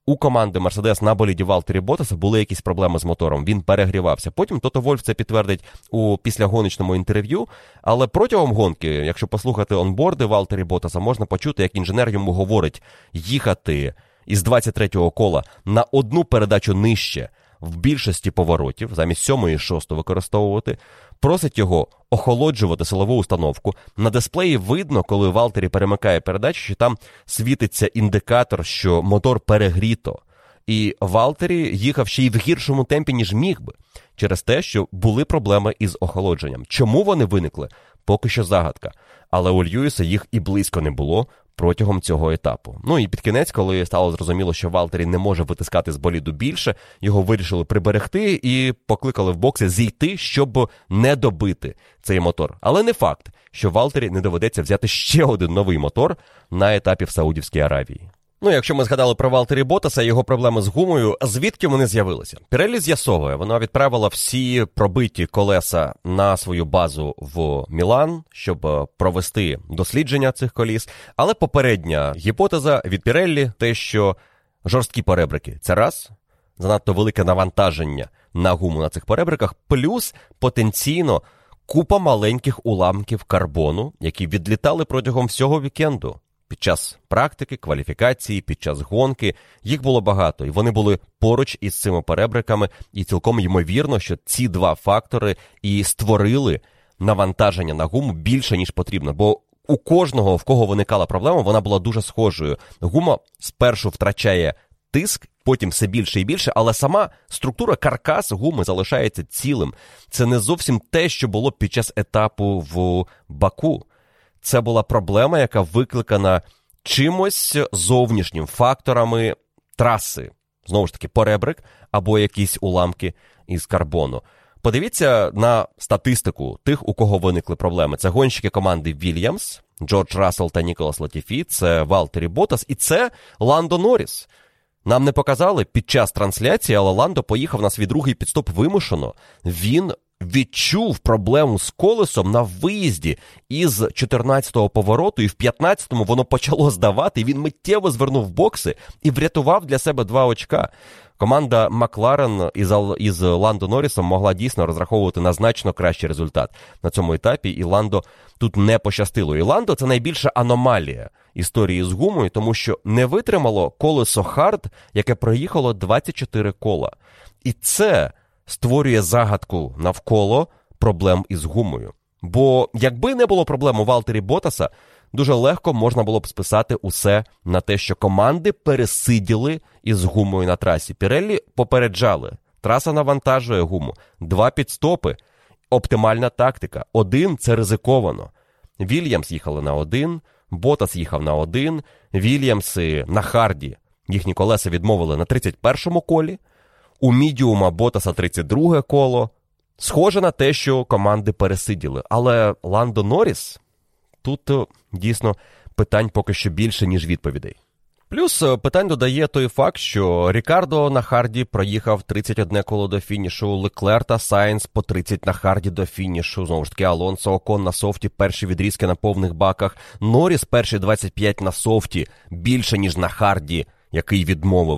у команди Мерседес на боліді Валтері Боттаса були якісь проблеми з мотором, він перегрівався. Потім Тото Вольф це підтвердить у післягоночному інтерв'ю, але протягом гонки, якщо послухати онборди Валтері Боттаса, можна почути, як інженер йому говорить їхати із 23-го кола на одну передачу нижче в більшості поворотів, замість 7-ї і 6-ї використовувати, просить його охолоджувати силову установку. На дисплеї видно, коли Валтері перемикає передачу, що там світиться індикатор, що мотор перегріто. І Валтері їхав ще й в гіршому темпі, ніж міг би, через те, що були проблеми із охолодженням. Чому вони виникли? Поки що загадка. Але у Льюіса їх і близько не було протягом цього етапу. Ну і під кінець, коли стало зрозуміло, що Валтері не може витискати з боліду більше, його вирішили приберегти і покликали в бокси зійти, щоб не добити цей мотор. Але не факт, що Валтері не доведеться взяти ще один новий мотор на етапі в Саудівській Аравії. Ну, якщо ми згадали про Валтері Боттаса і його проблеми з гумою, звідки вони з'явилися? Піреллі з'ясовує, вона відправила всі пробиті колеса на свою базу в Мілан, щоб провести дослідження цих коліс, але попередня гіпотеза від Піреллі те, що жорсткі поребрики – це раз, занадто велике навантаження на гуму на цих поребриках, плюс потенційно купа маленьких уламків карбону, які відлітали протягом всього вікенду. Під час практики, кваліфікації, під час гонки, їх було багато, і вони були поруч із цими перебриками, і цілком ймовірно, що ці два фактори і створили навантаження на гуму більше, ніж потрібно, бо у кожного, в кого виникала проблема, вона була дуже схожою. Гума спершу втрачає тиск, потім все більше і більше, але сама структура, каркас гуми залишається цілим. Це не зовсім те, що було під час етапу в Баку. Це була проблема, яка викликана чимось зовнішнім, факторами траси. Знову ж таки, поребрик або якісь уламки із карбону. Подивіться на статистику тих, у кого виникли проблеми. Це гонщики команди Вільямс, Джордж Рассел та Ніколас Латіфі, це Валтері Боттас і це Ландо Норріс. Нам не показали під час трансляції, але Ландо поїхав на свій другий підстоп вимушено. Він відчув проблему з колесом на виїзді із 14-го повороту, і в 15-му воно почало здавати, і він миттєво звернув бокси і врятував для себе 2 очка. Команда Макларен із Ландо Норрісом могла дійсно розраховувати на значно кращий результат на цьому етапі, і Ландо тут не пощастило. І Ландо – це найбільша аномалія історії з гумою, тому що не витримало колесо хард, яке проїхало 24 кола. І це створює загадку навколо проблем із гумою. Бо якби не було проблем у Валтері Боттаса, дуже легко можна було б списати усе на те, що команди пересиділи із гумою на трасі. Піреллі попереджали. Траса навантажує гуму. 2 підстопи. Оптимальна тактика. 1 – це ризиковано. Вільямс їхали на 1, Боттас їхав на 1, Вільямси на харді. Їхні колеса відмовили на 31-му колі. У мідіума Боттаса 32-е коло. Схоже на те, що команди пересиділи. Але Ландо Норріс, тут дійсно питань поки що більше, ніж відповідей. Плюс питань додає той факт, що Рікардо на харді проїхав 31 коло до фінішу, Леклер та Сайнс по 30 на харді до фінішу, знову ж таки Алонсо, Окон на софті, перші відрізки на повних баках, Норріс перші 25 на софті, більше ніж на харді, який відмовив.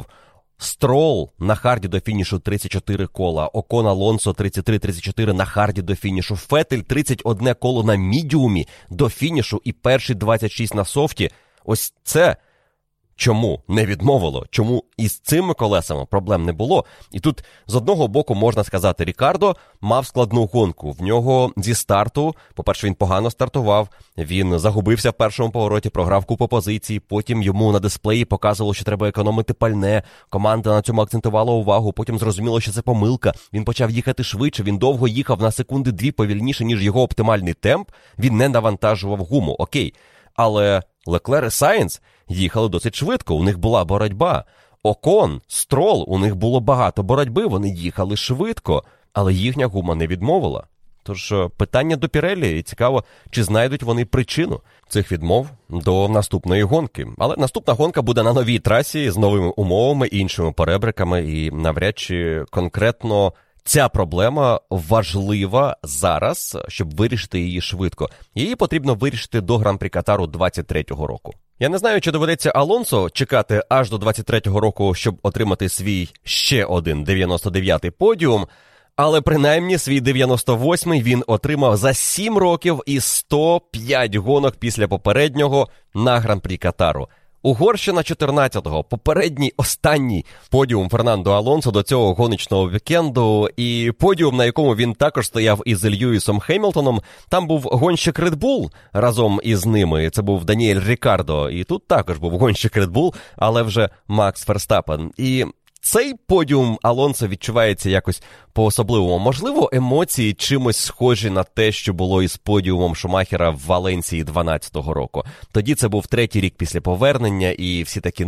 Строл на харді до фінішу 34 кола, Окон Алонсо 33-34 на харді до фінішу, Феттель 31 коло на мідіумі до фінішу і перші 26 на софті. Ось це чому не відмовило, чому із цими колесами проблем не було. І тут з одного боку можна сказати, Рікардо мав складну гонку. В нього зі старту, по-перше, він погано стартував, він загубився в першому повороті, програв купу позицій, потім йому на дисплеї показувало, що треба економити пальне, команда на цьому акцентувала увагу, потім зрозуміло, що це помилка, він почав їхати швидше, він довго їхав на секунди 2 повільніше, ніж його оптимальний темп, він не навантажував гуму, окей. Але Леклер і Сайнс їхали досить швидко, у них була боротьба. Окон, Строл, у них було багато боротьби, вони їхали швидко, але їхня гума не відмовила. Тож питання до Піреллі, і цікаво, чи знайдуть вони причину цих відмов до наступної гонки. Але наступна гонка буде на новій трасі з новими умовами, іншими поребриками, і навряд чи конкретно ця проблема важлива зараз, щоб вирішити її швидко. Її потрібно вирішити до Гран-прі Катару 23-го року. Я не знаю, чи доведеться Алонсо чекати аж до 23-го року, щоб отримати свій ще один 99-й подіум, але принаймні свій 98-й він отримав за 7 років і 105 гонок після попереднього на Гран-прі Катару. Угорщина 14-го, попередній останній подіум Фернандо Алонсо до цього гоночного вікенду, і подіум, на якому він також стояв із Льюісом Хемілтоном. Там був гонщик Red Bull разом із ними, це був Даніель Рікардо, і тут також був гонщик Red Bull, але вже Макс Ферстаппен. І цей подіум Алонсо відчувається якось по-особливому. Можливо, емоції чимось схожі на те, що було із подіумом Шумахера в Валенсії 12-го року. Тоді це був 3-й рік після повернення, і всі такі,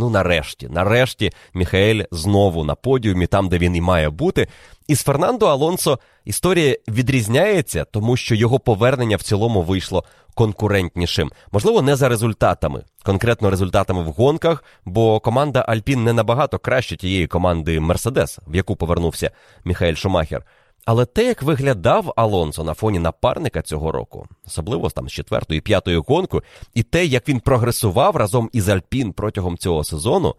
нарешті Міхаель знову на подіумі, там, де він і має бути. І з Фернандо Алонсо історія відрізняється, тому що його повернення в цілому вийшло конкурентнішим. Можливо, не за результатами, конкретно результатами в гонках, бо команда Альпін не набагато краще тієї команди Мерседес, в яку повернувся Міхаель Шумахер. Але те, як виглядав Алонсо на фоні напарника цього року, особливо там з 4-ї і 5-ї гонку, і те, як він прогресував разом із Альпін протягом цього сезону,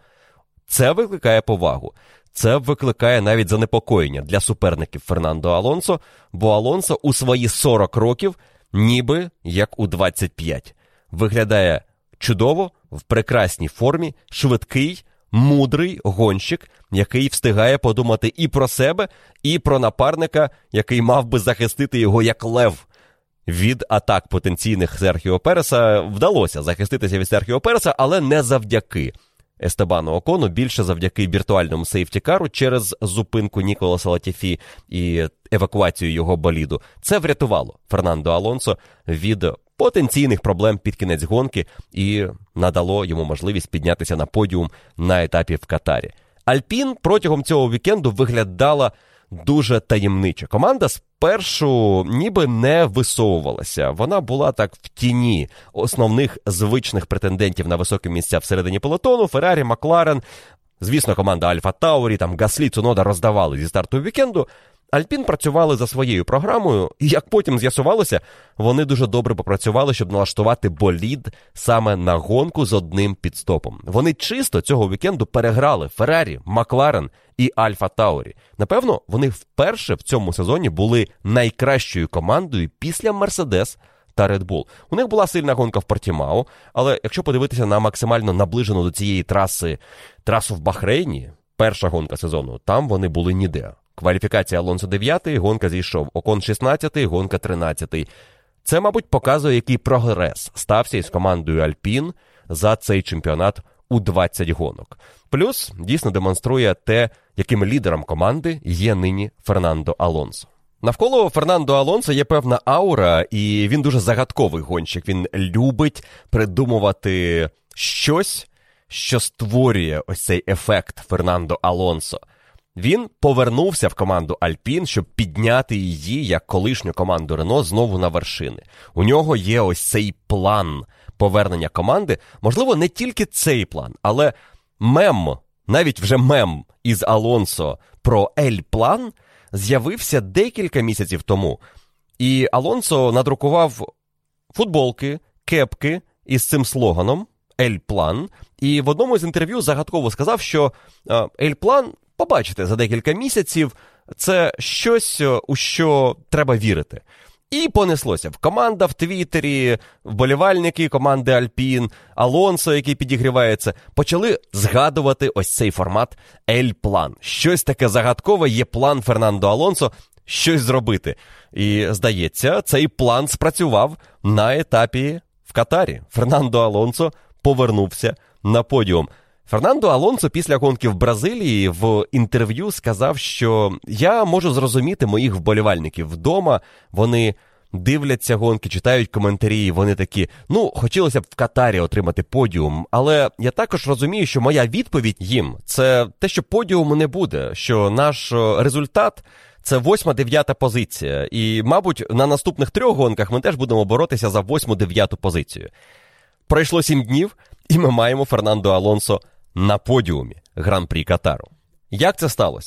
це викликає повагу. Це викликає навіть занепокоєння для суперників Фернандо Алонсо, бо Алонсо у свої 40 років ніби як у 25. Виглядає чудово, в прекрасній формі, швидкий, мудрий гонщик, який встигає подумати і про себе, і про напарника, який мав би захистити його як лев від атак потенційних Серхіо Переса. Вдалося захиститися від Серхіо Переса, але не завдяки Естебану Окону, більше завдяки віртуальному сейфтікару через зупинку Ніколаса Латіфі і евакуацію його боліду. Це врятувало Фернандо Алонсо від потенційних проблем під кінець гонки і надало йому можливість піднятися на подіум на етапі в Катарі. Альпін протягом цього вікенду виглядала дуже таємниче. Команда спершу ніби не висовувалася. Вона була так в тіні основних звичних претендентів на високі місця всередині пелотону. Феррарі, Макларен, звісно, команда Альфа Таурі, там Гаслі, Цунода роздавали зі старту вікенду. Альпін працювали за своєю програмою, і, як потім з'ясувалося, вони дуже добре попрацювали, щоб налаштувати болід саме на гонку з одним підстопом. Вони чисто цього вікенду переграли Феррарі, Макларен і Альфа Таурі. Напевно, вони вперше в цьому сезоні були найкращою командою після Мерседес та Red Bull. У них була сильна гонка в Портімао, але якщо подивитися на максимально наближену до цієї трасу в Бахрейні, перша гонка сезону, там вони були ніде. Кваліфікація Алонсо 9-й, гонка зійшов. Окон 16-й, гонка 13-й. Це, мабуть, показує, який прогрес стався із командою Альпін за цей чемпіонат у 20 гонок. Плюс, дійсно демонструє те, яким лідером команди є нині Фернандо Алонсо. Навколо Фернандо Алонсо є певна аура, і він дуже загадковий гонщик. Він любить придумувати щось, що створює ось цей ефект Фернандо Алонсо. Він повернувся в команду Альпін, щоб підняти її, як колишню команду Рено, знову на вершини. У нього є ось цей план повернення команди. Можливо, не тільки цей план, але навіть вже мем із Алонсо про Ель-план з'явився декілька місяців тому. І Алонсо надрукував футболки, кепки із цим слоганом «Ель-план». І в одному з інтерв'ю загадково сказав, що «Ель-план» побачите за декілька місяців, це щось, у що треба вірити. І понеслося. Команда в Твіттері, вболівальники команди Альпін, Алонсо, який підігрівається, почали згадувати ось цей формат «Ель-план». Щось таке загадкове, є план Фернандо Алонсо щось зробити. І, здається, цей план спрацював на етапі в Катарі. Фернандо Алонсо повернувся на подіум. Фернандо Алонсо після гонки в Бразилії в інтерв'ю сказав, що я можу зрозуміти моїх вболівальників вдома, вони дивляться гонки, читають коментарі, вони такі, хотілося б в Катарі отримати подіум, але я також розумію, що моя відповідь їм – це те, що подіуму не буде, що наш результат – це 8-9 позиція, і, мабуть, на наступних 3 гонках ми теж будемо боротися за 8-9 позицію. Пройшло 7 днів, і ми маємо Фернандо Алонсо на подіумі Гран-прі Катару. Як це сталося?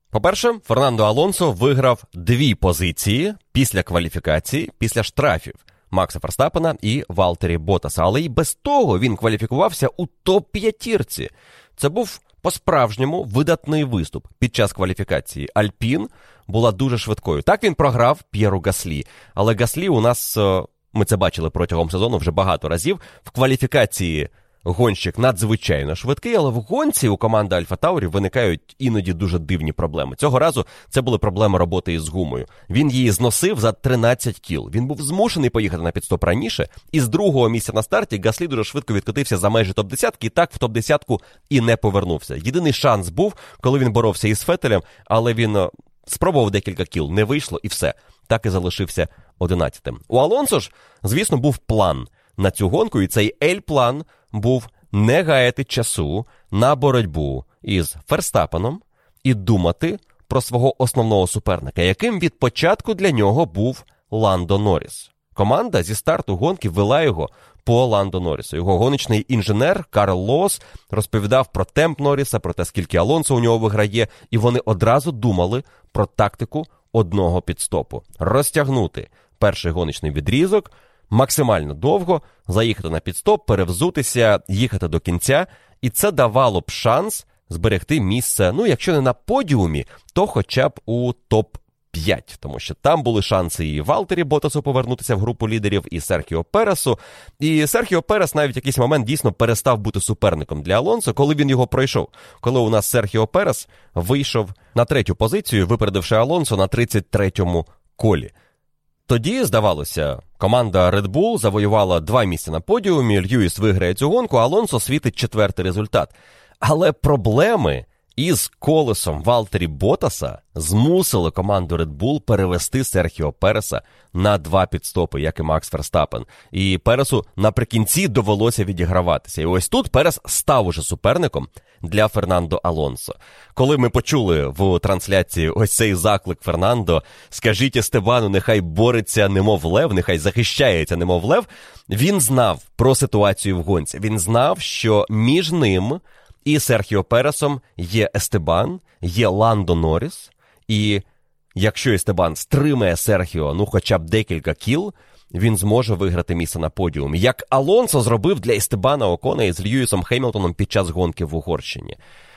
По-перше, Фернандо Алонсо виграв 2 позиції після кваліфікації, після штрафів Макса Ферстаппена і Валтері Боттаса. Але і без того він кваліфікувався у топ-5. Це був по-справжньому видатний виступ під час кваліфікації. Альпін була дуже швидкою. Так він програв П'єру Гаслі. Але Гаслі у нас, ми це бачили протягом сезону вже багато разів, в кваліфікації гонщик надзвичайно швидкий, але в гонці у команди Альфа Таурі виникають іноді дуже дивні проблеми. Цього разу це були проблеми роботи із гумою. Він її зносив за 13 кіл. Він був змушений поїхати на підстоп раніше, і з 2-го місця на старті Гаслі дуже швидко відкотився за межі топ-10 і так в топ-10 і не повернувся. Єдиний шанс був, коли він боровся із Феттелем, але він спробував декілька кіл, не вийшло і все. Так і залишився 11-тим. У Алонсо ж, звісно, був план на цю гонку, і цей L-план був не гаяти часу на боротьбу із Ферстаппеном і думати про свого основного суперника, яким від початку для нього був Ландо Норріс. Команда зі старту гонки вела його по Ландо Норрісу. Його гоночний інженер Карл Лоос розповідав про темп Норріса, про те, скільки Алонсо у нього виграє, і вони одразу думали про тактику одного підстопу. Розтягнути перший гоночний відрізок, максимально довго, заїхати на підстоп, перевзутися, їхати до кінця, і це давало б шанс зберегти місце, якщо не на подіумі, то хоча б у топ-5, тому що там були шанси і Валтері Боттасу повернутися в групу лідерів, і Серхіо Пересу, і Серхіо Перес навіть в якийсь момент дійсно перестав бути суперником для Алонсо, коли він його пройшов, коли у нас Серхіо Перес вийшов на 3-ю позицію, випередивши Алонсо на 33-му колі. Тоді, здавалося, команда Red Bull завоювала 2 місця на подіумі, Льюіс виграє цю гонку, а Алонсо світить 4-й результат. Але проблеми із колесом Валтері Боттаса змусили команду Red Bull перевести Серхіо Переса на 2 підстопи, як і Макс Ферстаппен. І Пересу наприкінці довелося відіграватися. І ось тут Перес став уже суперником для Фернандо Алонсо. Коли ми почули в трансляції ось цей заклик Фернандо «Скажіть Естебану, нехай бореться немов лев, нехай захищається немов лев», він знав про ситуацію в гонці. Він знав, що між ним і Серхіо Пересом є Естебан, є Ландо Норріс, і якщо Естебан стримає Серхіо, хоча б декілька кіл, він зможе виграти місце на подіумі. Як Алонсо зробив для Естебана Окона із Льюісом Хемілтоном під час гонки в Угорщині.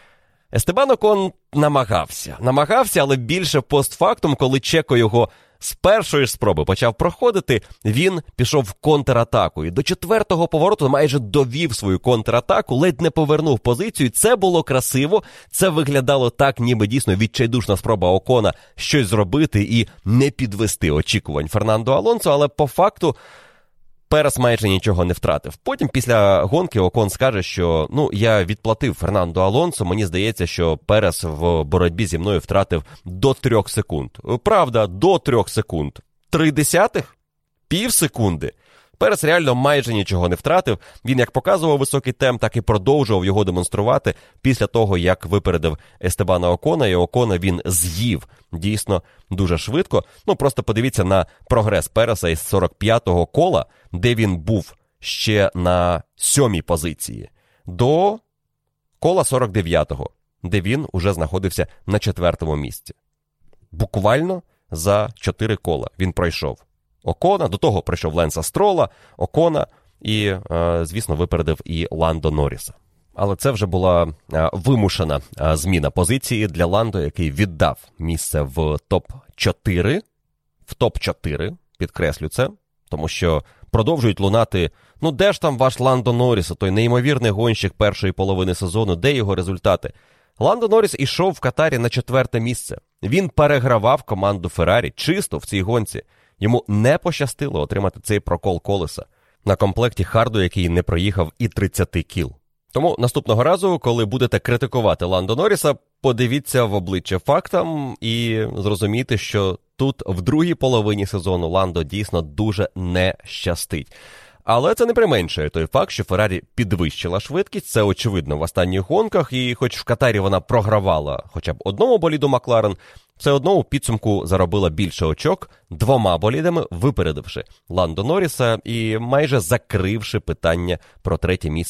Естебан Окон намагався, але більше постфактум, коли Чеко його з першої ж спроби почав проходити, він пішов в контратаку. І до 4-го повороту майже довів свою контратаку, ледь не повернув позицію. Це було красиво, це виглядало так, ніби дійсно відчайдушна спроба Окона щось зробити і не підвести очікувань Фернандо Алонсо, але по факту Перес майже нічого не втратив. Потім після гонки Окон скаже, що я відплатив Фернандо Алонсо, мені здається, що Перес в боротьбі зі мною втратив до 3 секунд. Правда, до 3 секунд. 0,3? Пів секунди. Перес реально майже нічого не втратив. Він як показував високий темп, так і продовжував його демонструвати після того, як випередив Естебана Окона, і Окона він з'їв дійсно дуже швидко. Просто подивіться на прогрес Переса із 45-го кола, де він був ще на 7-й позиції, до кола 49-го, де він уже знаходився на 4-му місці. Буквально за 4 кола він пройшов Окона, до того прийшов Ленса Строла, Окона і, звісно, випередив і Ландо Норріса. Але це вже була вимушена зміна позиції для Ландо, який віддав місце в топ-4. В топ-4, підкреслю це, тому що продовжують лунати, де ж там ваш Ландо Норріс, той неймовірний гонщик першої половини сезону, де його результати? Ландо Норріс ішов в Катарі на 4-те місце. Він перегравав команду Феррарі чисто в цій гонці. Йому не пощастило отримати цей прокол колеса на комплекті харду, який не проїхав і 30 кіл. Тому наступного разу, коли будете критикувати Ландо Норріса, подивіться в обличчя фактам і зрозумійте, що тут в другій половині сезону Ландо дійсно дуже не щастить. Але це не применшує той факт, що Феррарі підвищила швидкість, це очевидно в останніх гонках, і хоч в Катарі вона програвала хоча б одному боліду Макларен, все одно у підсумку заробила більше очок 2 болідами, випередивши Ландо Норріса і майже закривши питання про 3-те місце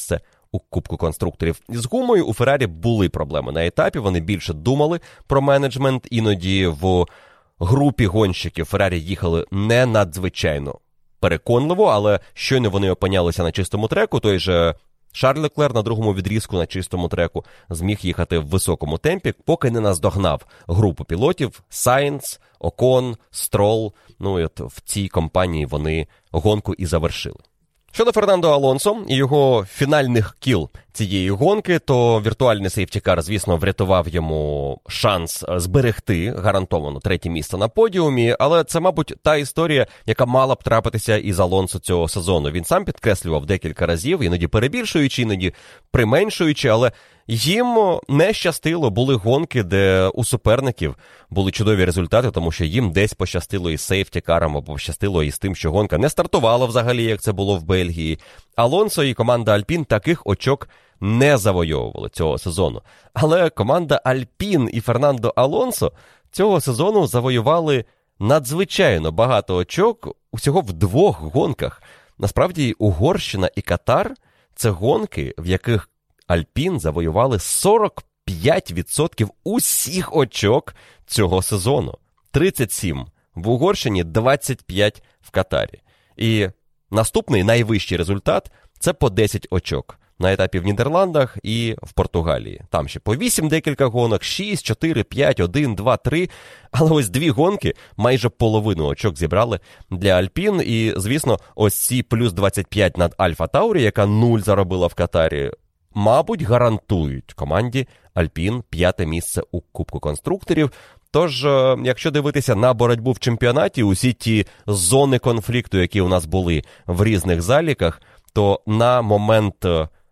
у Кубку конструкторів. З гумою у Феррарі були проблеми на етапі, вони більше думали про менеджмент, іноді в групі гонщиків Феррарі їхали не надзвичайно переконливо, але щойно вони опинялися на чистому треку, той же Шарль Леклер на другому відрізку на чистому треку зміг їхати в високому темпі, поки не наздогнав групу пілотів Сайнс, Окон, Строл. Ну і от в цій компанії вони гонку і завершили. Щодо Фернандо Алонсо і його фінальних кіл цієї гонки, то віртуальний сейфтікар, звісно, врятував йому шанс зберегти гарантовано третє місце на подіумі, але це, мабуть, та історія, яка мала б трапитися із Алонсо цього сезону. Він сам підкреслював декілька разів, іноді перебільшуючи, іноді применшуючи, але їм не щастило, були гонки, де у суперників були чудові результати, тому що їм десь пощастило із сейфтікаром, або пощастило із тим, що гонка не стартувала взагалі, як це було в Бельгії. Алонсо і команда Альпін таких очок не завойовували цього сезону. Але команда Альпін і Фернандо Алонсо цього сезону завоювали надзвичайно багато очок усього в двох гонках. Насправді, Угорщина і Катар – це гонки, в яких Альпін завоювали 45% усіх очок цього сезону. 37 в Угорщині, 25 в Катарі. І наступний найвищий результат – це по 10 очок на етапі в Нідерландах і в Португалії. Там ще по 8 декілька гонок, 6, 4, 5, 1, 2, 3. Але ось дві гонки майже половину очок зібрали для Альпін. І, звісно, ось ці плюс 25 над Альфа Таурі, яка 0 заробила в Катарі, мабуть, гарантують команді Альпін п'яте місце у Кубку конструкторів. Тож, якщо дивитися на боротьбу в чемпіонаті, усі ті зони конфлікту, які у нас були в різних заліках, то на момент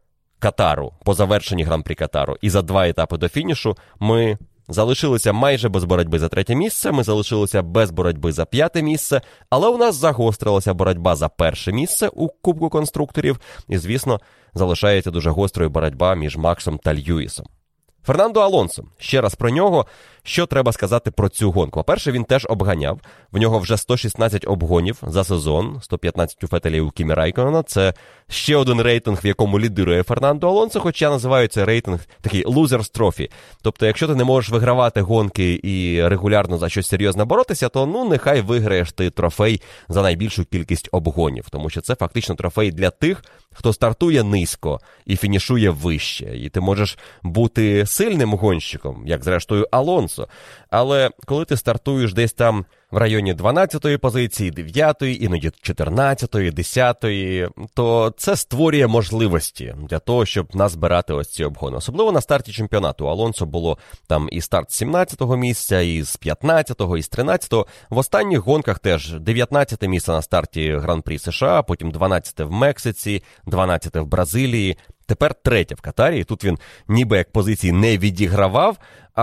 Катару, по завершенні Гран-прі Катару і за 2 етапи до фінішу, ми залишилися майже без боротьби за третє місце, ми залишилися без боротьби за п'яте місце, але у нас загострилася боротьба за перше місце у Кубку конструкторів і, звісно, залишається дуже гострою боротьба між Максом та Льюісом. Фернандо Алонсо, ще раз про нього, що треба сказати про цю гонку. По-перше, він теж обганяв, в нього вже 116 обгонів за сезон, 115 у Феттеля і у Кімі Райконена, це ще один рейтинг, в якому лідирує Фернандо Алонсо, хоча я називаю цей рейтинг такий losers trophy. Тобто, якщо ти не можеш вигравати гонки і регулярно за щось серйозно боротися, то нехай виграєш ти трофей за найбільшу кількість обгонів, тому що це фактично трофей для тих, хто стартує низько і фінішує вище. І ти можеш бути сильним гонщиком, як зрештою Алонсо, але коли ти стартуєш десь там в районі 12-ї позиції, 9-ї, іноді 14-ї, 10-ї, то це створює можливості для того, щоб назбирати ось ці обгони. Особливо на старті чемпіонату. У Алонсо було там і старт з 17-го місця, і з 15-го, і з 13-го. В останніх гонках теж 19-те місце на старті Гран-прі США, потім 12-те в Мексиці, 12-те в Бразилії. Тепер 3-те в Катарі. Тут він ніби як позиції не відігравав,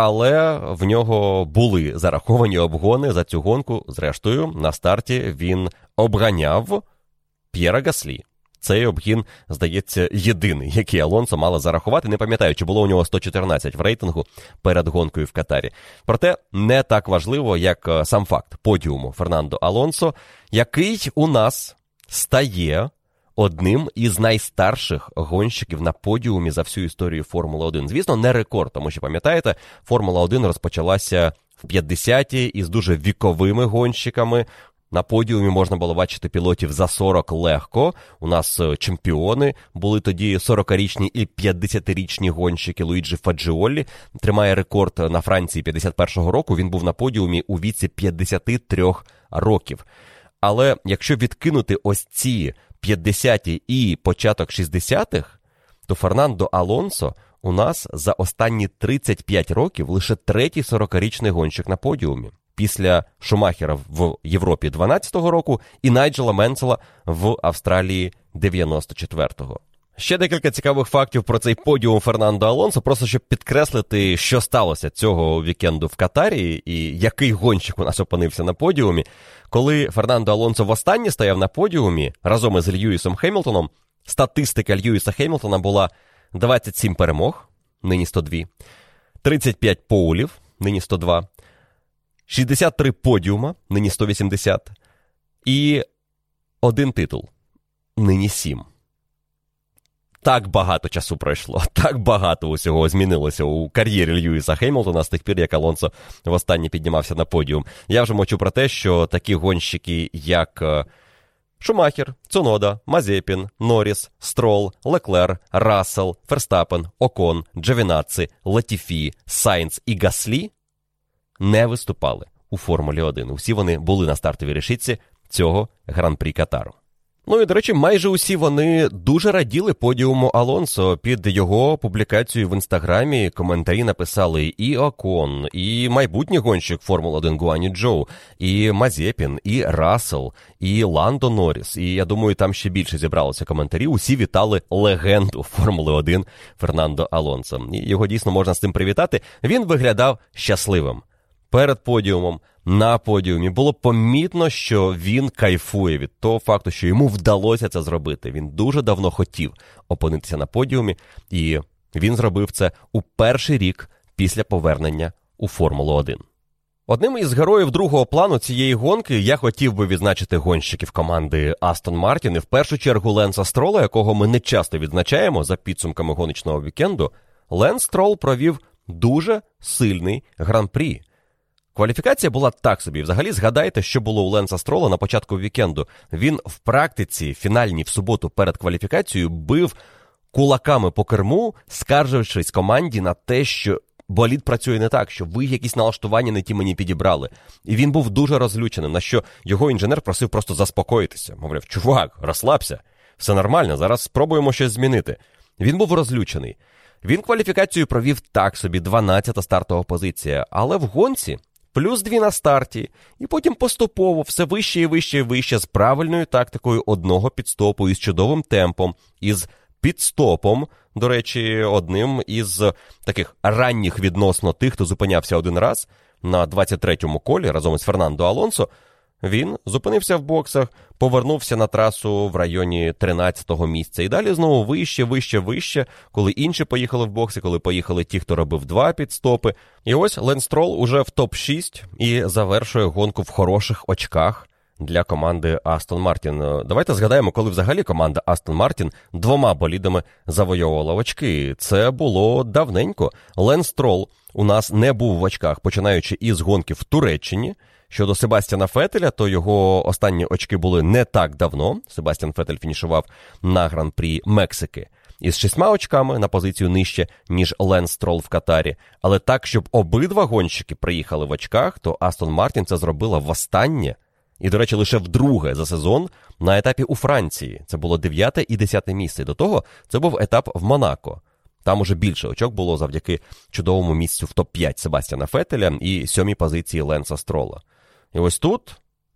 але в нього були зараховані обгони за цю гонку. Зрештою, на старті він обганяв П'єра Гаслі. Цей обгін, здається, єдиний, який Алонсо мало зарахувати. Не пам'ятаю, чи було у нього 114 в рейтингу перед гонкою в Катарі. Проте не так важливо, як сам факт подіуму Фернандо Алонсо, який у нас стає одним із найстарших гонщиків на подіумі за всю історію Формули-1. Звісно, не рекорд, тому що, пам'ятаєте, Формула-1 розпочалася в 50-ті із дуже віковими гонщиками. На подіумі можна було бачити пілотів за 40 легко. У нас чемпіони були тоді 40-річні і 50-річні гонщики. Луїджі Фаджіолі тримає рекорд на Франції 51-го року. Він був на подіумі у віці 53 років. Але якщо відкинути ось ці 50-ті і початок 60-х, то Фернандо Алонсо у нас за останні 35 років лише третій 40-річний гонщик на подіумі. Після Шумахера в Європі 12-го року і Найджела Менсела в Австралії 94-го. Ще декілька цікавих фактів про цей подіум Фернандо Алонсо, просто щоб підкреслити, що сталося цього вікенду в Катарі і який гонщик у нас опинився на подіумі. Коли Фернандо Алонсо востаннє стояв на подіумі разом із Льюісом Хемілтоном, статистика Льюіса Хемілтона була 27 перемог, нині 102, 35 поулів, нині 102, 63 подіума, нині 180, і один титул, нині 7. так багато часу пройшло, так багато усього змінилося у кар'єрі Льюіса Хемілтона з тих пір, як Алонсо востаннє піднімався на подіум. Я вже мовчу про те, що такі гонщики, як Шумахер, Цунода, Мазепін, Норріс, Строл, Леклер, Рассел, Ферстапен, Окон, Джовінацци, Латіфі, Сайнц і Гаслі не виступали у Формулі 1. Усі вони були на стартовій решітці цього Гран-прі Катару. Ну і, до речі, майже усі вони дуже раділи подіуму Алонсо. Під його публікацією в Інстаграмі коментарі написали і Окон, і майбутній гонщик Формули-1 Гуаню Джоу, і Мазепін, і Рассел, і Ландо Норріс. І я думаю, там ще більше зібралося коментарів. Усі вітали легенду Формули-1 Фернандо Алонсо. І його дійсно можна з цим привітати. Він виглядав щасливим. Перед подіумом, на подіумі було помітно, що він кайфує від того факту, що йому вдалося це зробити. Він дуже давно хотів опинитися на подіумі, і він зробив це у перший рік після повернення у Формулу-1. Одним із героїв другого плану цієї гонки я хотів би відзначити гонщиків команди Астон Мартін, і в першу чергу Ленса Строла, якого ми не часто відзначаємо за підсумками гоночного вікенду. Ленс Строл провів дуже сильний гран-прі. Кваліфікація була так собі. Взагалі, згадайте, що було у Ленса Строла на початку вікенду. Він в практиці, фінальній в суботу перед кваліфікацією, бив кулаками по керму, скаржившись команді на те, що болід працює не так, що ви якісь налаштування не ті мені підібрали. І він був дуже розлюченим, на що його інженер просив просто заспокоїтися. Мовляв, чувак, розслабся, все нормально, зараз спробуємо щось змінити. Він був розлючений. Він кваліфікацію провів так собі, 12-та стартова позиція, але в гонці плюс 2 на старті, і потім поступово все вище і вище і вище з правильною тактикою одного підстопу, із чудовим темпом, із підстопом, до речі, одним із таких ранніх відносно тих, хто зупинявся один раз на 23-му колі разом із Фернандо Алонсо. Він зупинився в боксах, повернувся на трасу в районі 13-го місця. І далі знову вище, вище, вище, коли інші поїхали в бокси, коли поїхали ті, хто робив 2 підстопи. І ось Ленс Строл уже в топ-6 і завершує гонку в хороших очках для команди Астон Мартін. Давайте згадаємо, коли взагалі команда Астон Мартін 2 болідами завойовувала очки. Це було давненько. Ленс Строл у нас не був в очках, починаючи із гонки в Туреччині. Щодо Себастьяна Феттеля, то його останні очки були не так давно. Себастьян Феттель фінішував на Гран-прі Мексики із 6 очками на позицію нижче, ніж Ленс Строл в Катарі. Але так, щоб обидва гонщики приїхали в очках, то Астон Мартін це зробила востаннє. І, до речі, лише вдруге за сезон на етапі у Франції. Це було 9 і 10 місце. До того це був етап в Монако. Там уже більше очок було завдяки чудовому місцю в топ-5 Себастьяна Феттеля і 7-й позиції Ленса Строла. І ось тут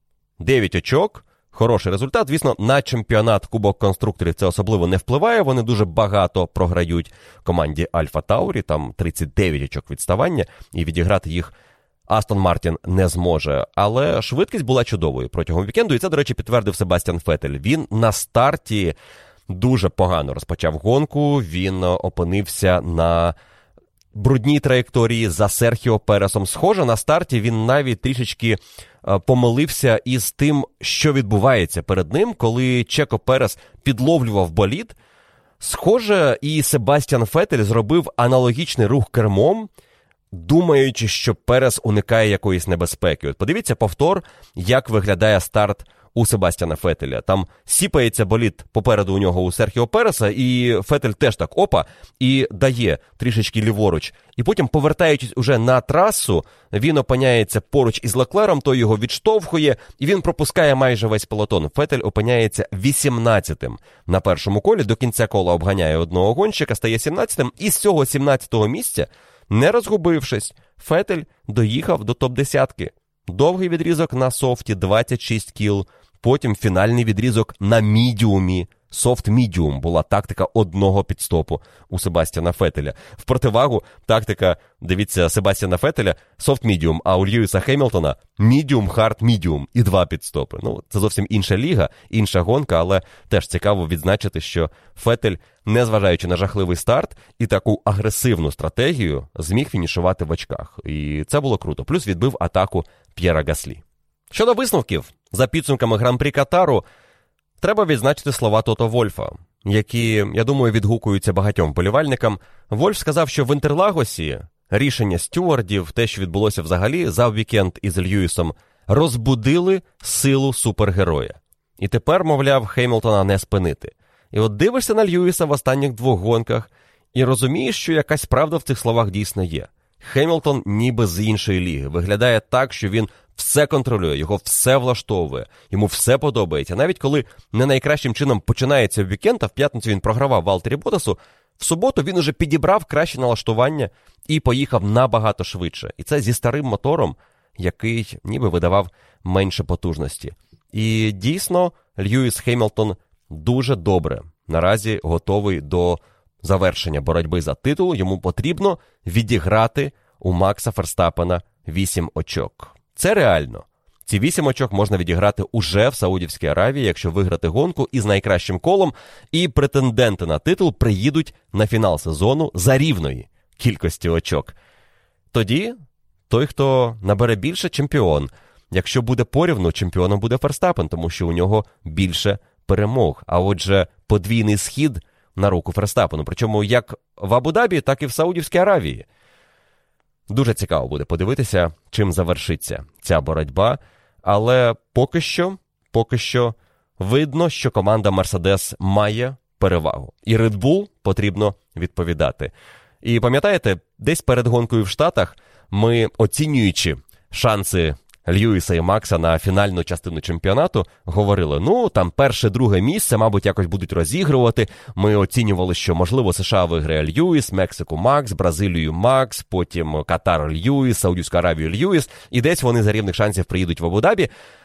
9 очок, хороший результат. Звісно, на чемпіонат Кубок конструкторів це особливо не впливає, вони дуже багато програють команді Альфа Таурі, там 39 очок відставання, і відіграти їх Астон Мартін не зможе. Але швидкість була чудовою протягом вікенду, і це, до речі, підтвердив Себастьян Феттель. Він на старті дуже погано розпочав гонку, він опинився на брудній траєкторії за Серхіо Пересом. Схоже, на старті він навіть трішечки помилився із тим, що відбувається перед ним, коли Чеко Перес підловлював болід. Схоже, і Себастьян Феттель зробив аналогічний рух кермом, думаючи, що Перес уникає якоїсь небезпеки. От подивіться повтор, як виглядає старт у Себастьяна Феттеля. Там сіпається болід попереду у нього у Серхіо Переса, і Феттель теж так опа, і дає трішечки ліворуч. І потім, повертаючись уже на трасу, він опиняється поруч із Леклером, той його відштовхує, і він пропускає майже весь пелотон. Феттель опиняється 18-тим на першому колі, до кінця кола обганяє одного гонщика, стає 17-тим, і з цього 17-го місця, не розгубившись, Феттель доїхав до топ-10. Довгий відрізок на софті 26 кіл, потім фінальний відрізок на мідіумі. Софт-мідіум була тактика одного підстопу у Себастьяна Феттеля. В противагу тактика, дивіться, Себастьяна Феттеля софт-мідіум, а у Льюіса Хемілтона мідіум, хард, мідіум і 2 підстопи. Ну, це зовсім інша ліга, інша гонка, але теж цікаво відзначити, що Феттель, незважаючи на жахливий старт і таку агресивну стратегію, зміг фінішувати в очках. І це було круто. Плюс відбив атаку П'єра Гаслі. Щодо висновків, за підсумками Гран-прі Катару, треба відзначити слова Тото Вольфа. які, я думаю, відгукуються багатьом вболівальникам. Вольф сказав, що в Інтерлагосі рішення стюардів, те, що відбулося взагалі за вікенд із Льюісом, розбудили силу супергероя. І тепер, мовляв, Хемілтона не спинити. І от дивишся на Льюіса в останніх 2 гонках і розумієш, що якась правда в цих словах дійсно є. Хемілтон ніби з іншої ліги. Виглядає так, що він все контролює, його все влаштовує, йому все подобається. Навіть коли не найкращим чином починається вікенд, а в п'ятницю він програвав Валтері Ботасу, в суботу він уже підібрав краще налаштування і поїхав набагато швидше. І це зі старим мотором, який ніби видавав менше потужності. І дійсно, Льюіс Хемілтон дуже добре наразі готовий до завершення боротьби за титул. Йому потрібно відіграти у Макса Ферстаппена 8 очок. Це реально. Ці 8 очок можна відіграти уже в Саудівській Аравії, якщо виграти гонку із найкращим колом, і претенденти на титул приїдуть на фінал сезону за рівної кількості очок. Тоді той, хто набере більше, чемпіон. Якщо буде порівну, чемпіоном буде Ферстаппен, тому що у нього більше перемог. А отже, подвійний схід на руку Ферстаппену. Причому як в Абу-Дабі, так і в Саудівській Аравії. Дуже цікаво буде подивитися, чим завершиться ця боротьба. Але поки що видно, що команда Мерседес має перевагу. І Red Bull потрібно відповідати. І пам'ятаєте, десь перед гонкою в Штатах ми, оцінюючи шанси Льюіса і Макса на фінальну частину чемпіонату, говорили, там перше-друге місце, мабуть, якось будуть розігрувати. Ми оцінювали, що, можливо, США виграє Льюіс, Мексику Макс, Бразилію Макс, потім Катар Льюіс, Саудівську Аравію Льюіс, і десь вони за рівних шансів приїдуть в Абу-Дабі.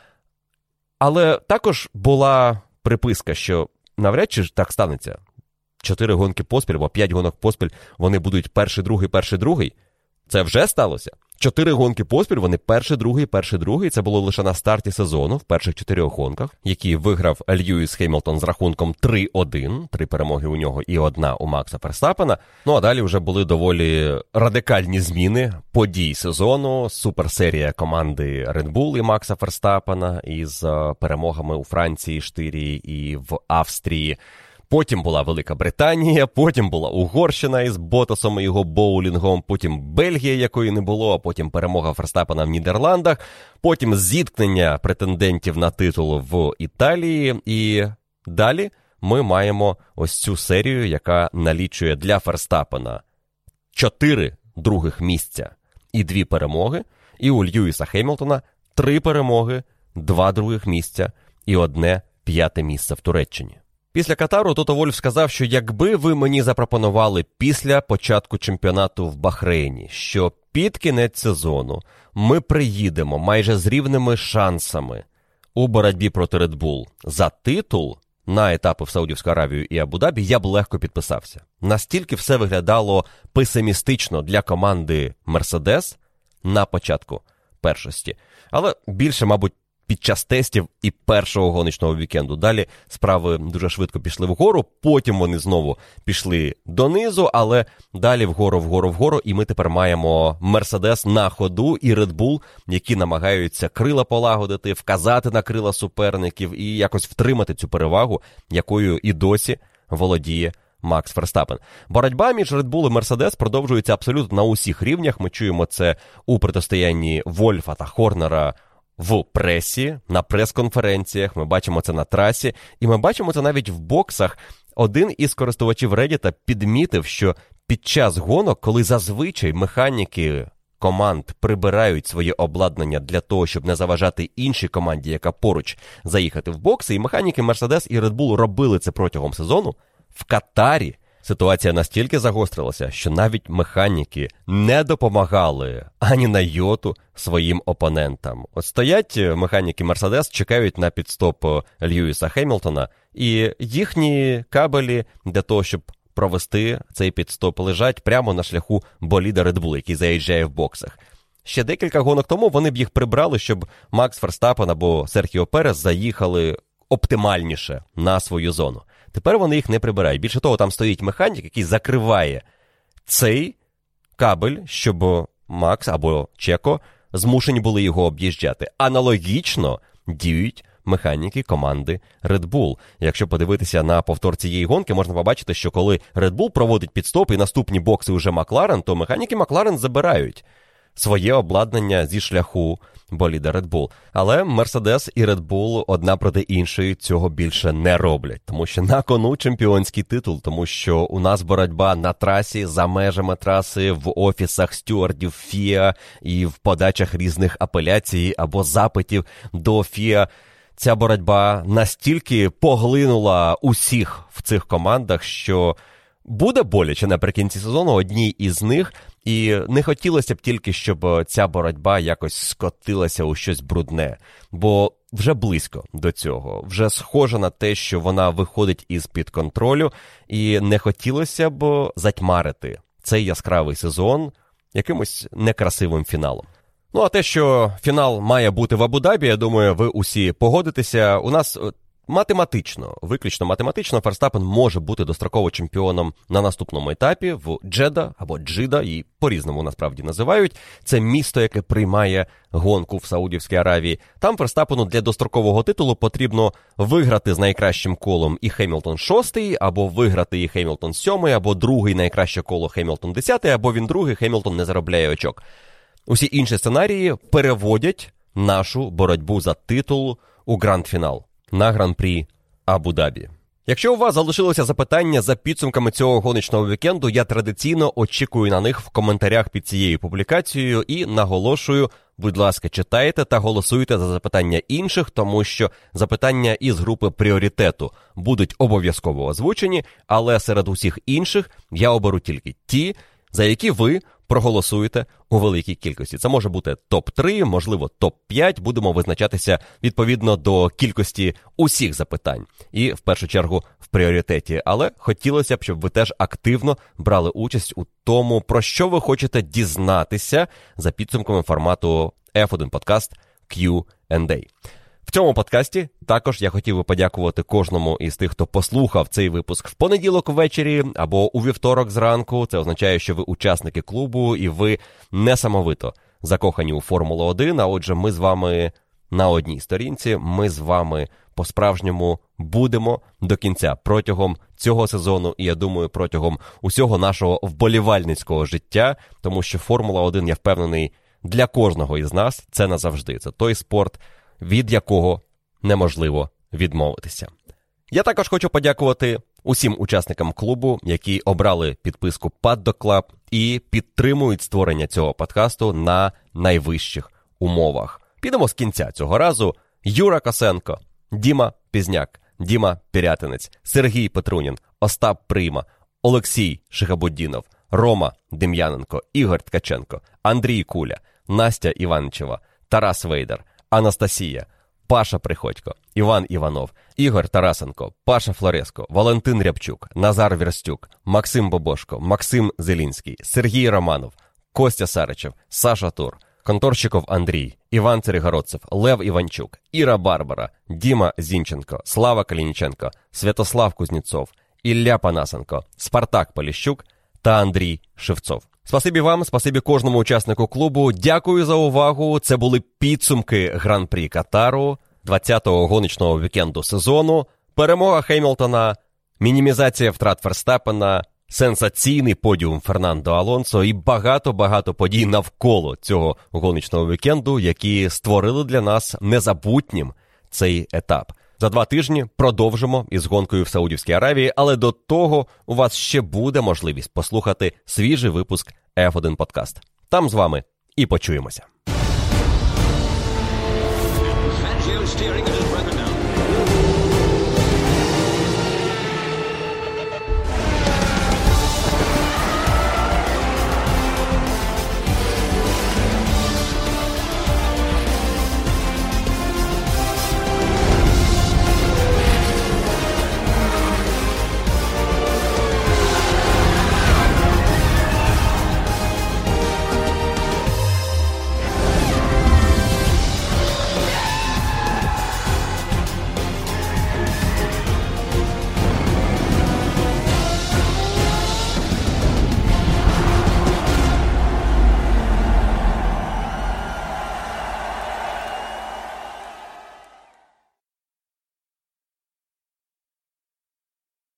Але також була приписка, що навряд чи так станеться. 4 гонки поспіль, або 5 гонок поспіль, вони будуть перший-другий. Це вже сталося. 4 гонки поспіль, вони перший-другий. Це було лише на старті сезону, в перших 4 гонках, які виграв Льюіс Хемілтон з рахунком 3-1. 3 перемоги у нього і 1 у Макса Ферстаппена. А далі вже були доволі радикальні зміни подій сезону. Суперсерія команди Red Bull і Макса Ферстаппена із перемогами у Франції, Штирії і в Австрії. Потім була Велика Британія, потім була Угорщина із Ботасом і його боулінгом, потім Бельгія, якої не було, а потім перемога Ферстаппена в Нідерландах, потім зіткнення претендентів на титул в Італії, і далі ми маємо ось цю серію, яка налічує для Ферстаппена 4 других місця і 2 перемоги, і у Льюіса Хемілтона 3 перемоги, 2 других місця і 1 5-те місце в Туреччині. Після Катару Тото Вольф сказав, що якби ви мені запропонували після початку чемпіонату в Бахрейні, що під кінець сезону ми приїдемо майже з рівними шансами у боротьбі проти Red Bull за титул на етапи в Саудівську Аравію і Абу-Дабі, я б легко підписався. Настільки все виглядало песимістично для команди Мерседес на початку першості. Але більше, мабуть, під час тестів і першого гоночного вікенду. Далі справи дуже швидко пішли вгору, потім вони знову пішли донизу, але далі вгору, і ми тепер маємо Мерседес на ходу і Red Bull, які намагаються крила полагодити, вказати на крила суперників і якось втримати цю перевагу, якою і досі володіє Макс Ферстаппен. Боротьба між Red Bull і Мерседес продовжується абсолютно на усіх рівнях. Ми чуємо це у протистоянні Вольфа та Хорнера в пресі, на прес-конференціях, ми бачимо це на трасі, і ми бачимо це навіть в боксах. Один із користувачів Reddit підмітив, що під час гонок, коли зазвичай механіки команд прибирають своє обладнання для того, щоб не заважати іншій команді, яка поруч, заїхати в бокси, і механіки Mercedes і Red Bull робили це протягом сезону, в Катарі ситуація настільки загострилася, що навіть механіки не допомагали ані на йоту своїм опонентам. От стоять механіки Мерседес, чекають на підстоп Льюіса Хемілтона, і їхні кабелі для того, щоб провести цей підстоп, лежать прямо на шляху боліда Red Bull, який заїжджає в боксах. Ще декілька гонок тому вони б їх прибрали, щоб Макс Ферстаппен або Серхіо Перес заїхали оптимальніше на свою зону. Тепер вони їх не прибирають. Більше того, там стоїть механік, який закриває цей кабель, щоб Макс або Чеко змушені були його об'їжджати. Аналогічно діють механіки команди Red Bull. Якщо подивитися на повтор цієї гонки, можна побачити, що коли Red Bull проводить підстоп і наступні бокси уже Макларен, то механіки Макларен забирають своє обладнання зі шляху боліда Red Bull. Але Mercedes і Red Bull одна проти іншої цього більше не роблять, тому що на кону чемпіонський титул, тому що у нас боротьба на трасі, за межами траси, в офісах стюардів FIA і в подачах різних апеляцій або запитів до FIA. Ця боротьба настільки поглинула усіх в цих командах, що буде боляче наприкінці сезону одній із них, і не хотілося б тільки, щоб ця боротьба якось скотилася у щось брудне, бо вже близько до цього, вже схоже на те, що вона виходить із-під контролю, і не хотілося б затьмарити цей яскравий сезон якимось некрасивим фіналом. Ну, а те, що фінал має бути в Абу-Дабі, я думаю, ви усі погодитеся. У нас математично, виключно математично, Ферстапен може бути достроково чемпіоном на наступному етапі в Джеда або Джида, і по-різному насправді називають. Це місто, яке приймає гонку в Саудівській Аравії. Там Ферстапену для дострокового титулу потрібно виграти з найкращим колом і Хемілтон 6-й, або виграти і Хемілтон 7-й, або другий найкраще коло Хемілтон 10-й, або він другий, Хемілтон не заробляє очок. Усі інші сценарії переводять нашу боротьбу за титул у гранд-фінал на Гран-прі Абу-Дабі. Якщо у вас залишилося запитання за підсумками цього гоночного вікенду, я традиційно очікую на них в коментарях під цією публікацією і наголошую, будь ласка, читайте та голосуйте за запитання інших, тому що запитання із групи пріоритету будуть обов'язково озвучені, але серед усіх інших я оберу тільки ті, за які ви проголосуєте у великій кількості. Це може бути топ-3, можливо, топ-5. Будемо визначатися відповідно до кількості усіх запитань. І, в першу чергу, в пріоритеті. Але хотілося б, щоб ви теж активно брали участь у тому, про що ви хочете дізнатися за підсумками формату F1 подкаст Q&A. В цьому подкасті також я хотів би подякувати кожному із тих, хто послухав цей випуск в понеділок ввечері або у вівторок зранку. Це означає, що ви учасники клубу і ви несамовито закохані у Формулу-1, а отже ми з вами на одній сторінці, ми з вами по-справжньому будемо до кінця протягом цього сезону і, я думаю, протягом усього нашого вболівальницького життя, тому що Формула-1, я впевнений, для кожного із нас це назавжди. Це той спорт, від якого неможливо відмовитися. Я також хочу подякувати усім учасникам клубу, які обрали підписку Paddock Club і підтримують створення цього подкасту на найвищих умовах. Підемо з кінця цього разу. Юра Косенко, Діма Пізняк, Діма Пірятинець, Сергій Петрунін, Остап Прийма, Олексій Шихабуддінов, Рома Дем'яненко, Ігор Ткаченко, Андрій Куля, Настя Іванчева, Тарас Вейдер, Анастасія, Паша Приходько, Іван Іванов, Ігор Тарасенко, Паша Флореско, Валентин Рябчук, Назар Вірстюк, Максим Бобошко, Максим Зелінський, Сергій Романов, Костя Саричев, Саша Тур, Конторщиков Андрій, Іван Церегородцев, Лев Іванчук, Іра Барбара, Діма Зінченко, Слава Калініченко, Святослав Кузнєцов, Ілля Панасенко, Спартак Поліщук та Андрій Шевцов. Спасибі вам, спасибі кожному учаснику клубу. Дякую за увагу. Це були підсумки Гран-прі Катару, 20-го гоночного вікенду сезону, перемога Хемілтона, мінімізація втрат Ферстапена, сенсаційний подіум Фернандо Алонсо і багато-багато подій навколо цього гоночного вікенду, які створили для нас незабутнім цей етап. За 2 тижні продовжимо із гонкою в Саудівській Аравії, але до того у вас ще буде можливість послухати свіжий випуск F1 подкаст. Там з вами і почуємося.